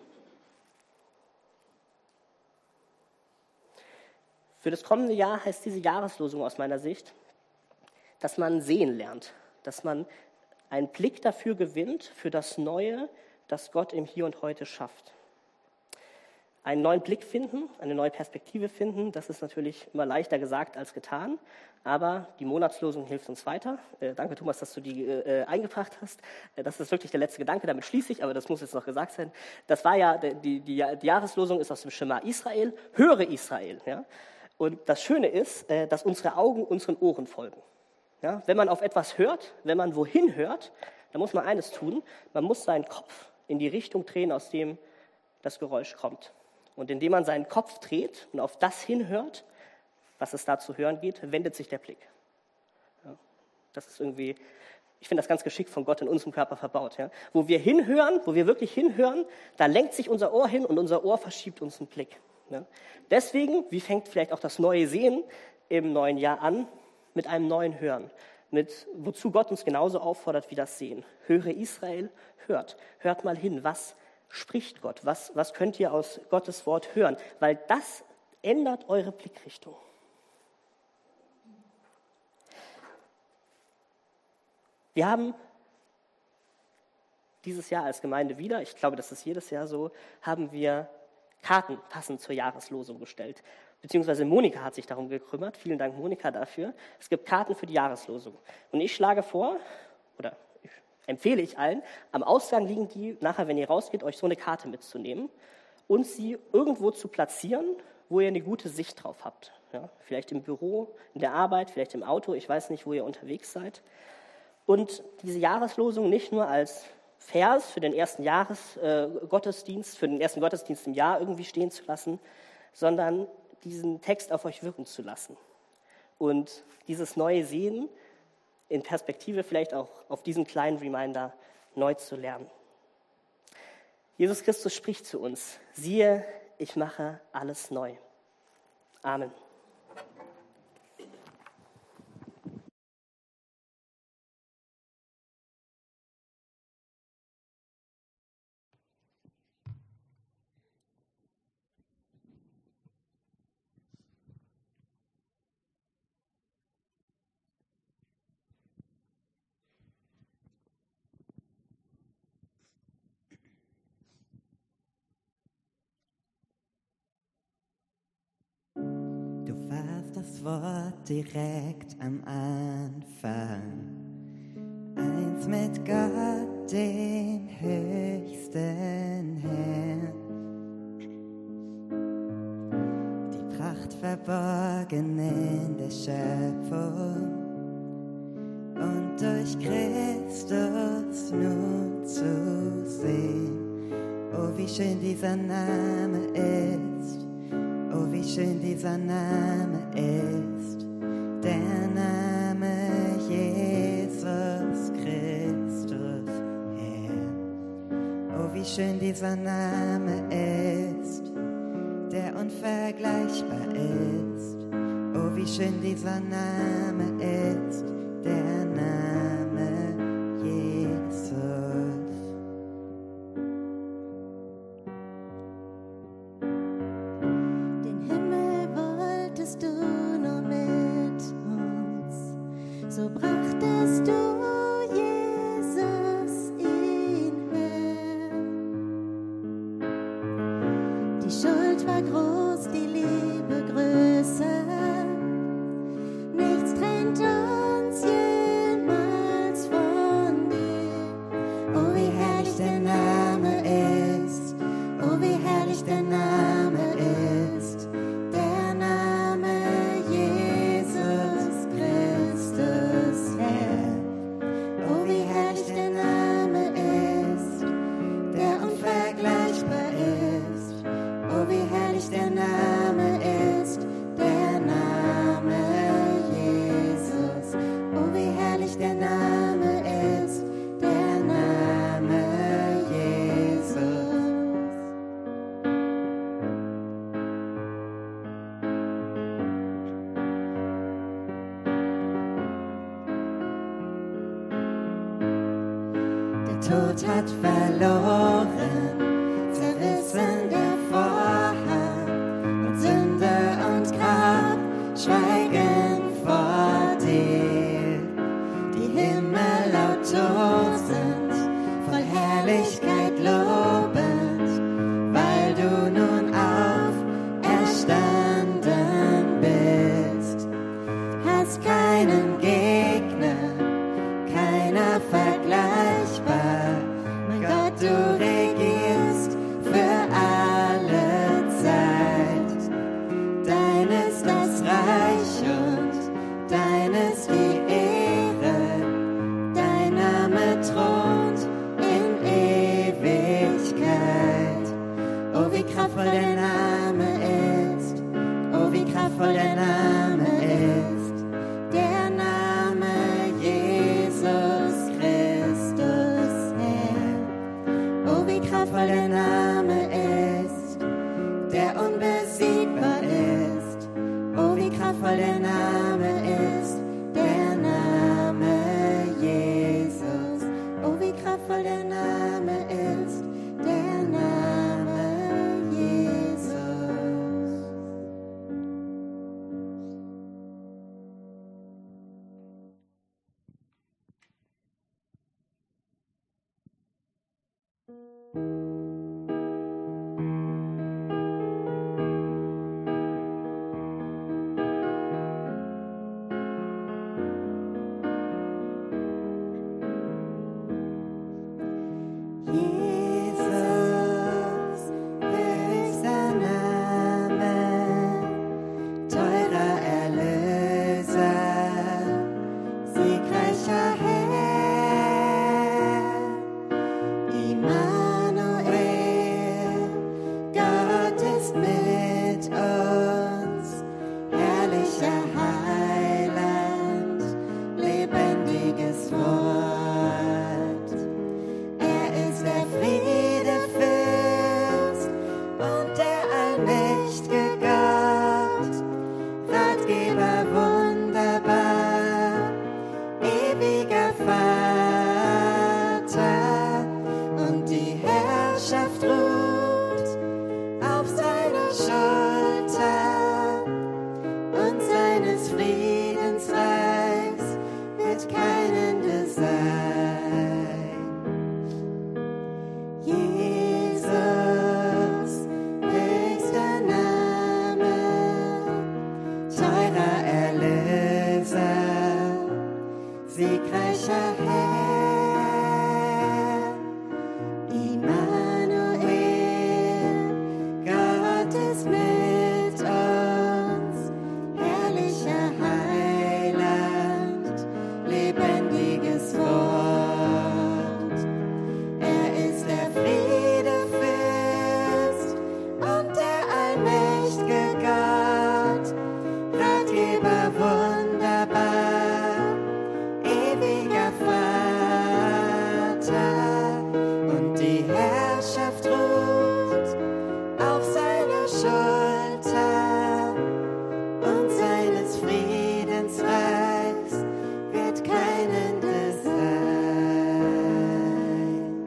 Speaker 7: Für das kommende Jahr heißt diese Jahreslosung aus meiner Sicht, dass man sehen lernt, dass man einen Blick dafür gewinnt, für das Neue, das Gott im Hier und Heute schafft. Einen neuen Blick finden, eine neue Perspektive finden, das ist natürlich immer leichter gesagt als getan, aber die Monatslosung hilft uns weiter. Äh, danke, Thomas, dass du die äh, eingebracht hast. Äh, das ist wirklich der letzte Gedanke, damit schließe ich, aber das muss jetzt noch gesagt sein. Das war ja, die, die, die Jahreslosung ist aus dem Schema Israel, höre Israel. Ja? Und das Schöne ist, äh, dass unsere Augen unseren Ohren folgen. Ja? Wenn man auf etwas hört, wenn man wohin hört, dann muss man eines tun, man muss seinen Kopf in die Richtung drehen, aus dem das Geräusch kommt. Und indem man seinen Kopf dreht und auf das hinhört, was es da zu hören geht, wendet sich der Blick. Ja, das ist irgendwie, ich finde das ganz geschickt von Gott in unserem Körper verbaut. Ja. Wo wir hinhören, wo wir wirklich hinhören, da lenkt sich unser Ohr hin und unser Ohr verschiebt uns einen Blick. Ja. Deswegen, wie fängt vielleicht auch das neue Sehen im neuen Jahr an? Mit einem neuen Hören. Mit, wozu Gott uns genauso auffordert wie das Sehen. Höre Israel, hört. Hört mal hin, was spricht Gott? Was, was könnt ihr aus Gottes Wort hören? Weil das ändert eure Blickrichtung. Wir haben dieses Jahr als Gemeinde wieder, ich glaube, das ist jedes Jahr so, haben wir Karten passend zur Jahreslosung gestellt. Beziehungsweise Monika hat sich darum gekümmert. Vielen Dank, Monika, dafür. Es gibt Karten für die Jahreslosung. Und ich schlage vor, oder ich empfehle ich allen, am Ausgang liegen die, nachher, wenn ihr rausgeht, euch so eine Karte mitzunehmen und sie irgendwo zu platzieren, wo ihr eine gute Sicht drauf habt. Ja, vielleicht im Büro, in der Arbeit, vielleicht im Auto, ich weiß nicht, wo ihr unterwegs seid. Und diese Jahreslosung nicht nur als Vers für den ersten Jahresgottesdienst, äh, für den ersten Gottesdienst im Jahr irgendwie stehen zu lassen, sondern diesen Text auf euch wirken zu lassen und dieses neue Sehen in Perspektive vielleicht auch auf diesen kleinen Reminder neu zu lernen. Jesus Christus spricht zu uns: Siehe, ich mache alles neu. Amen.
Speaker 6: das Wort direkt am Anfang. Eins mit Gott, dem höchsten Herrn. Die Pracht verborgen in der Schöpfung und durch Christus nur zu sehen. Oh, wie schön dieser Name ist. Oh, wie schön dieser Name ist. Der Name Jesus Christus, Herr. Oh, wie schön dieser Name ist, der unvergleichbar ist. Oh, wie schön dieser Name ist, der Name Jesus.
Speaker 3: Den Himmel wolltest du nur mit uns, so brachtest du Jesus ihn her. Die Schuld war groß, die Liebe größer, nichts trennt uns jemals von dir. Oh, wie herrlich der Name ist, oh, wie herrlich der Name ist, der Name Jesus Christus, Herr. Oh, wie herrlich der Name ist, der unvergleichbar ist. Oh, wie herrlich der Name ist, der Name Jesus. Oh, wie herrlich der Name ist, der Name Jesus. Der Tod hat verloren, zerrissen der Vorhang und Sünde und Grab schweigen vor dir. Die Himmel laut tosend, voll Herrlichkeit lobend, weil du nun auferstanden bist. Hast keinen Gegner, keiner vergleichbar. Mein Gott, du regierst für alle Zeit. Dein ist das Reich und dein ist die Ehre. Dein Name thront in Ewigkeit. Oh, wie kraftvoll der Name ist. Oh, wie kraftvoll der Name ist. Der Name Jesus Christus, Herr. Oh, wie kraftvoll der Name ist, der unbesiegbar ist. Oh, wie kraftvoll der Name ist, der Name Jesus. Oh, wie kraftvoll der Name ist, der Name Jesus. Jesus, höchster Name, teurer Erlöser, siegreicher Herr, Immanuel, Gott ist mit uns, herrlicher Heiland, lebendiges Wort. Er ist der Friedefürst und der allmächtige Gott, Ratgeber wunderbar, ewiger Vater, und die Herrschaft ruht auf seiner Schulter, und seines Friedens Reichs wird kein Ende sein. Jesus, höchster Name, teurer
Speaker 6: Herrschaft ruht auf seiner Schulter und seines Friedens Reichs wird kein Ende sein.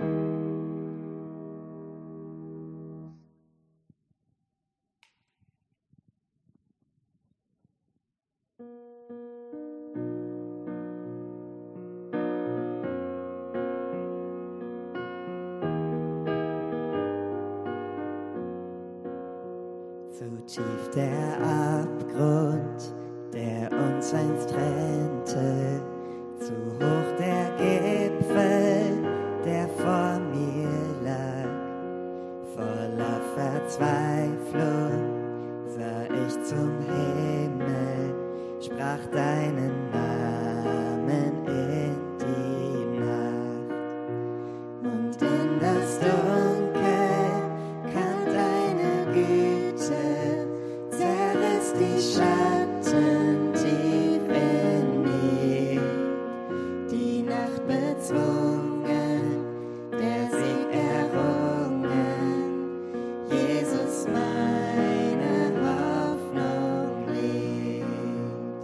Speaker 6: Zu tief der Abgrund, der uns einst trennte, zu hoch der Gipfel, der vor mir lag. Voller Verzweiflung sah ich zum Himmel, sprach deinen Namen in die Nacht. Und in das Dunkel kam deine Güte, zerriss die Schatten tief in mir. Die Nacht bezwungen, der Sieg errungen, Jesus meine Hoffnung lebt.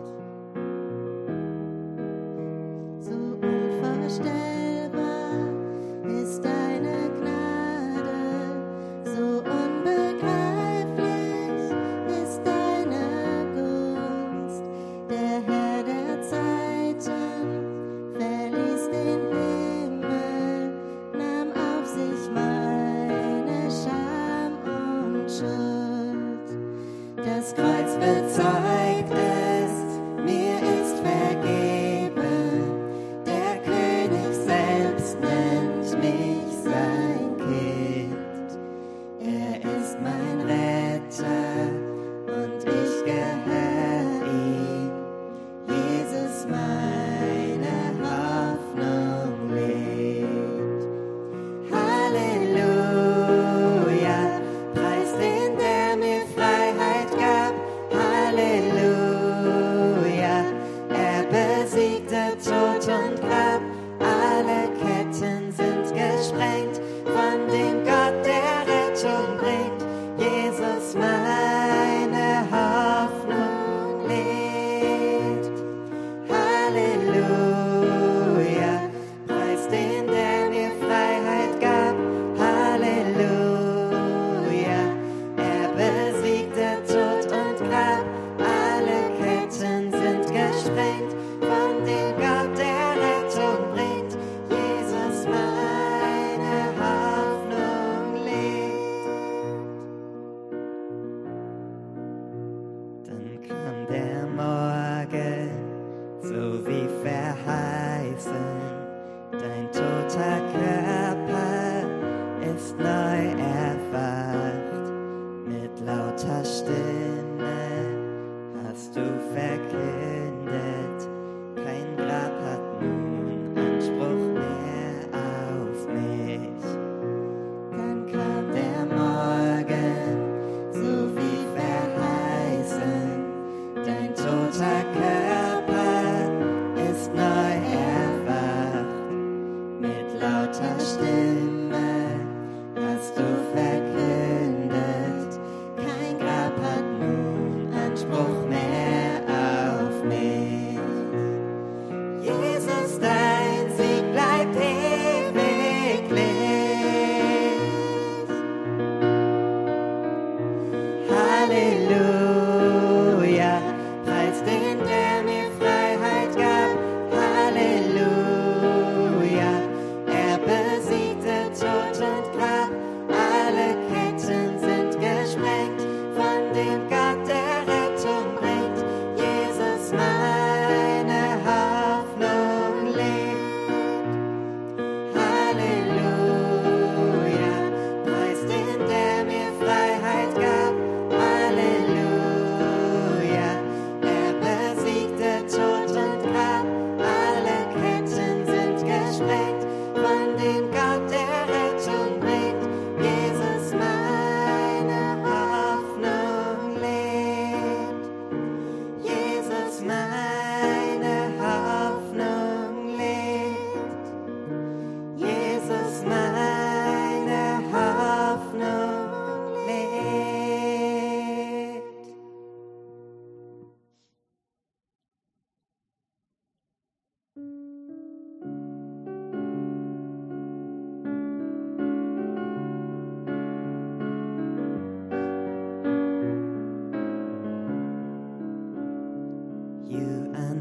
Speaker 6: So unvorstellbar ist deine Gnade, so unbegreiflich ist deine Gunst. Der Herr der Zeiten verließ den Himmel, nahm auf sich meine Scham und Schuld. Das Kreuz bezeugt es, mir ist vergeben. Der König selbst nennt mich sein Kind. Er ist mein Retter und ich gehöre ihm. Jesus, meine Hoffnung lebt. Halleluja, preis den, der mir Freiheit gab. Halleluja.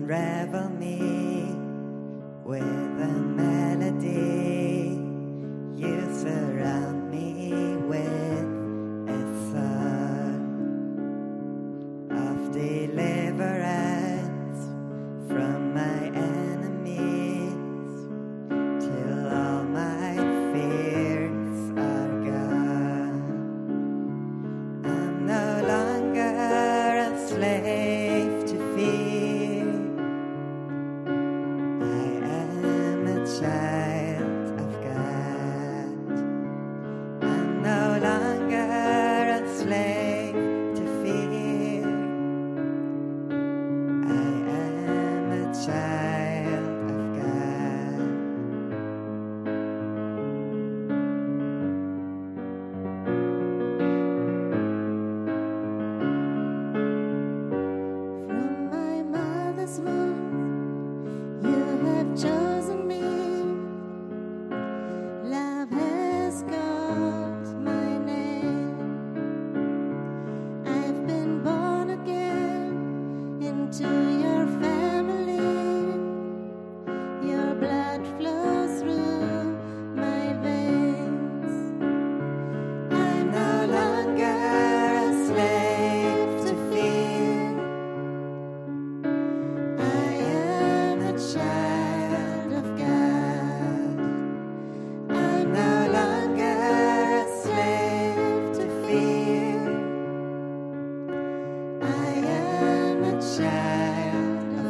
Speaker 6: unravel me with a melody. You surround me with a song of deliverance from my enemies till all my fears are gone. I'm no longer a slave to fear. I am a child of God. I'm no longer a slave to fear. I am a child of God. From my mother's womb, you have chosen me. Love has called my name. I've been born again into your family. Your blood flows through my veins. I'm no longer a slave to fear. I am a child of God. I'm no longer a slave to fear. I am a child of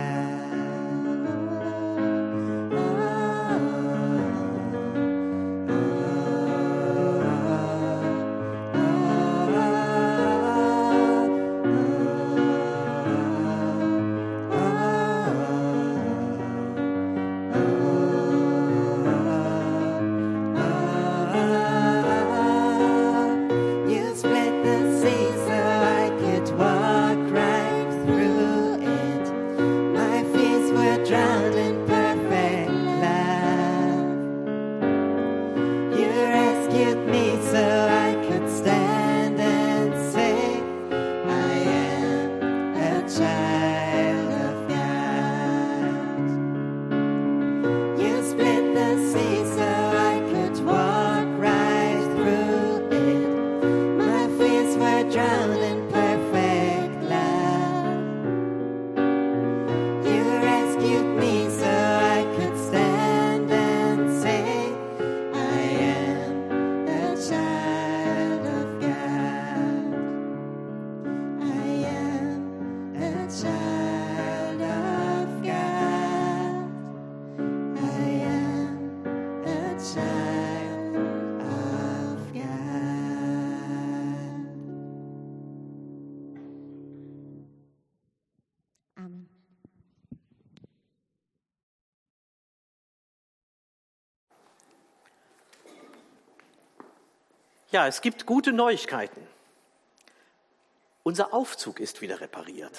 Speaker 6: You split the sea so I could walk right through it. My fears were drowned in perfect love. You rescued me so I could stand and say, I am a child of God. You split the sea so I could walk right through it. My fears were drowned in perfect love. You rescued me so I could stand and say, I am a child of God. I am a child of God. I am a child of God. Amen.
Speaker 1: Ja, es gibt gute Neuigkeiten. Unser Aufzug ist wieder repariert.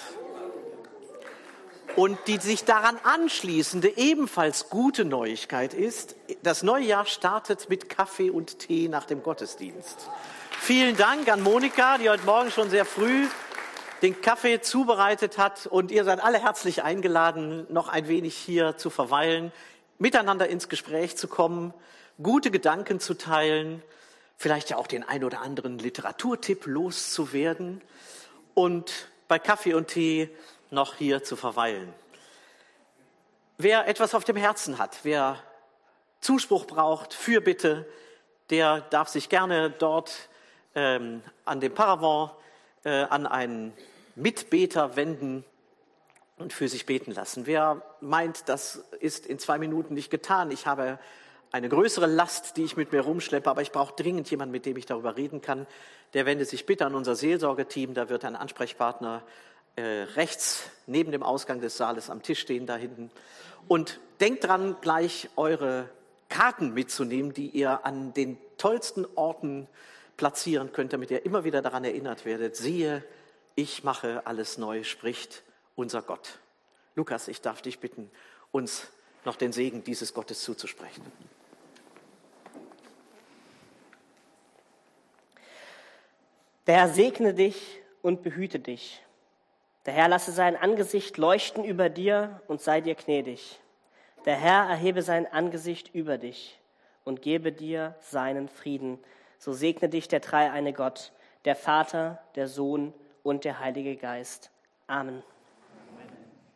Speaker 1: Und die sich daran anschließende ebenfalls gute Neuigkeit ist, das neue Jahr startet mit Kaffee und Tee nach dem Gottesdienst. Vielen Dank an Monika, die heute Morgen schon sehr früh den Kaffee zubereitet hat. Und ihr seid alle herzlich eingeladen, noch ein wenig hier zu verweilen, miteinander ins Gespräch zu kommen, gute Gedanken zu teilen, vielleicht ja auch den ein oder anderen Literaturtipp loszuwerden und bei Kaffee und Tee noch hier zu verweilen. Wer etwas auf dem Herzen hat, wer Zuspruch braucht, Fürbitte, der darf sich gerne dort ähm, an dem Paravent äh, an einen Mitbeter wenden und für sich beten lassen. Wer meint, das ist in zwei Minuten nicht getan, ich habe eine größere Last, die ich mit mir rumschleppe, aber ich brauche dringend jemanden, mit dem ich darüber reden kann, der wendet sich bitte an unser Seelsorgeteam, da wird ein Ansprechpartner äh, rechts neben dem Ausgang des Saales am Tisch stehen, da hinten. Und denkt dran, gleich eure Karten mitzunehmen, die ihr an den tollsten Orten platzieren könnt, damit ihr immer wieder daran erinnert werdet, siehe, ich mache alles neu, spricht unser Gott. Lukas, ich darf dich bitten, uns noch den Segen dieses Gottes zuzusprechen.
Speaker 7: Der Herr segne dich und behüte dich. Der Herr lasse sein Angesicht leuchten über dir und sei dir gnädig. Der Herr erhebe sein Angesicht über dich und gebe dir seinen Frieden. So segne dich der dreieine Gott, der Vater, der Sohn und der Heilige Geist. Amen.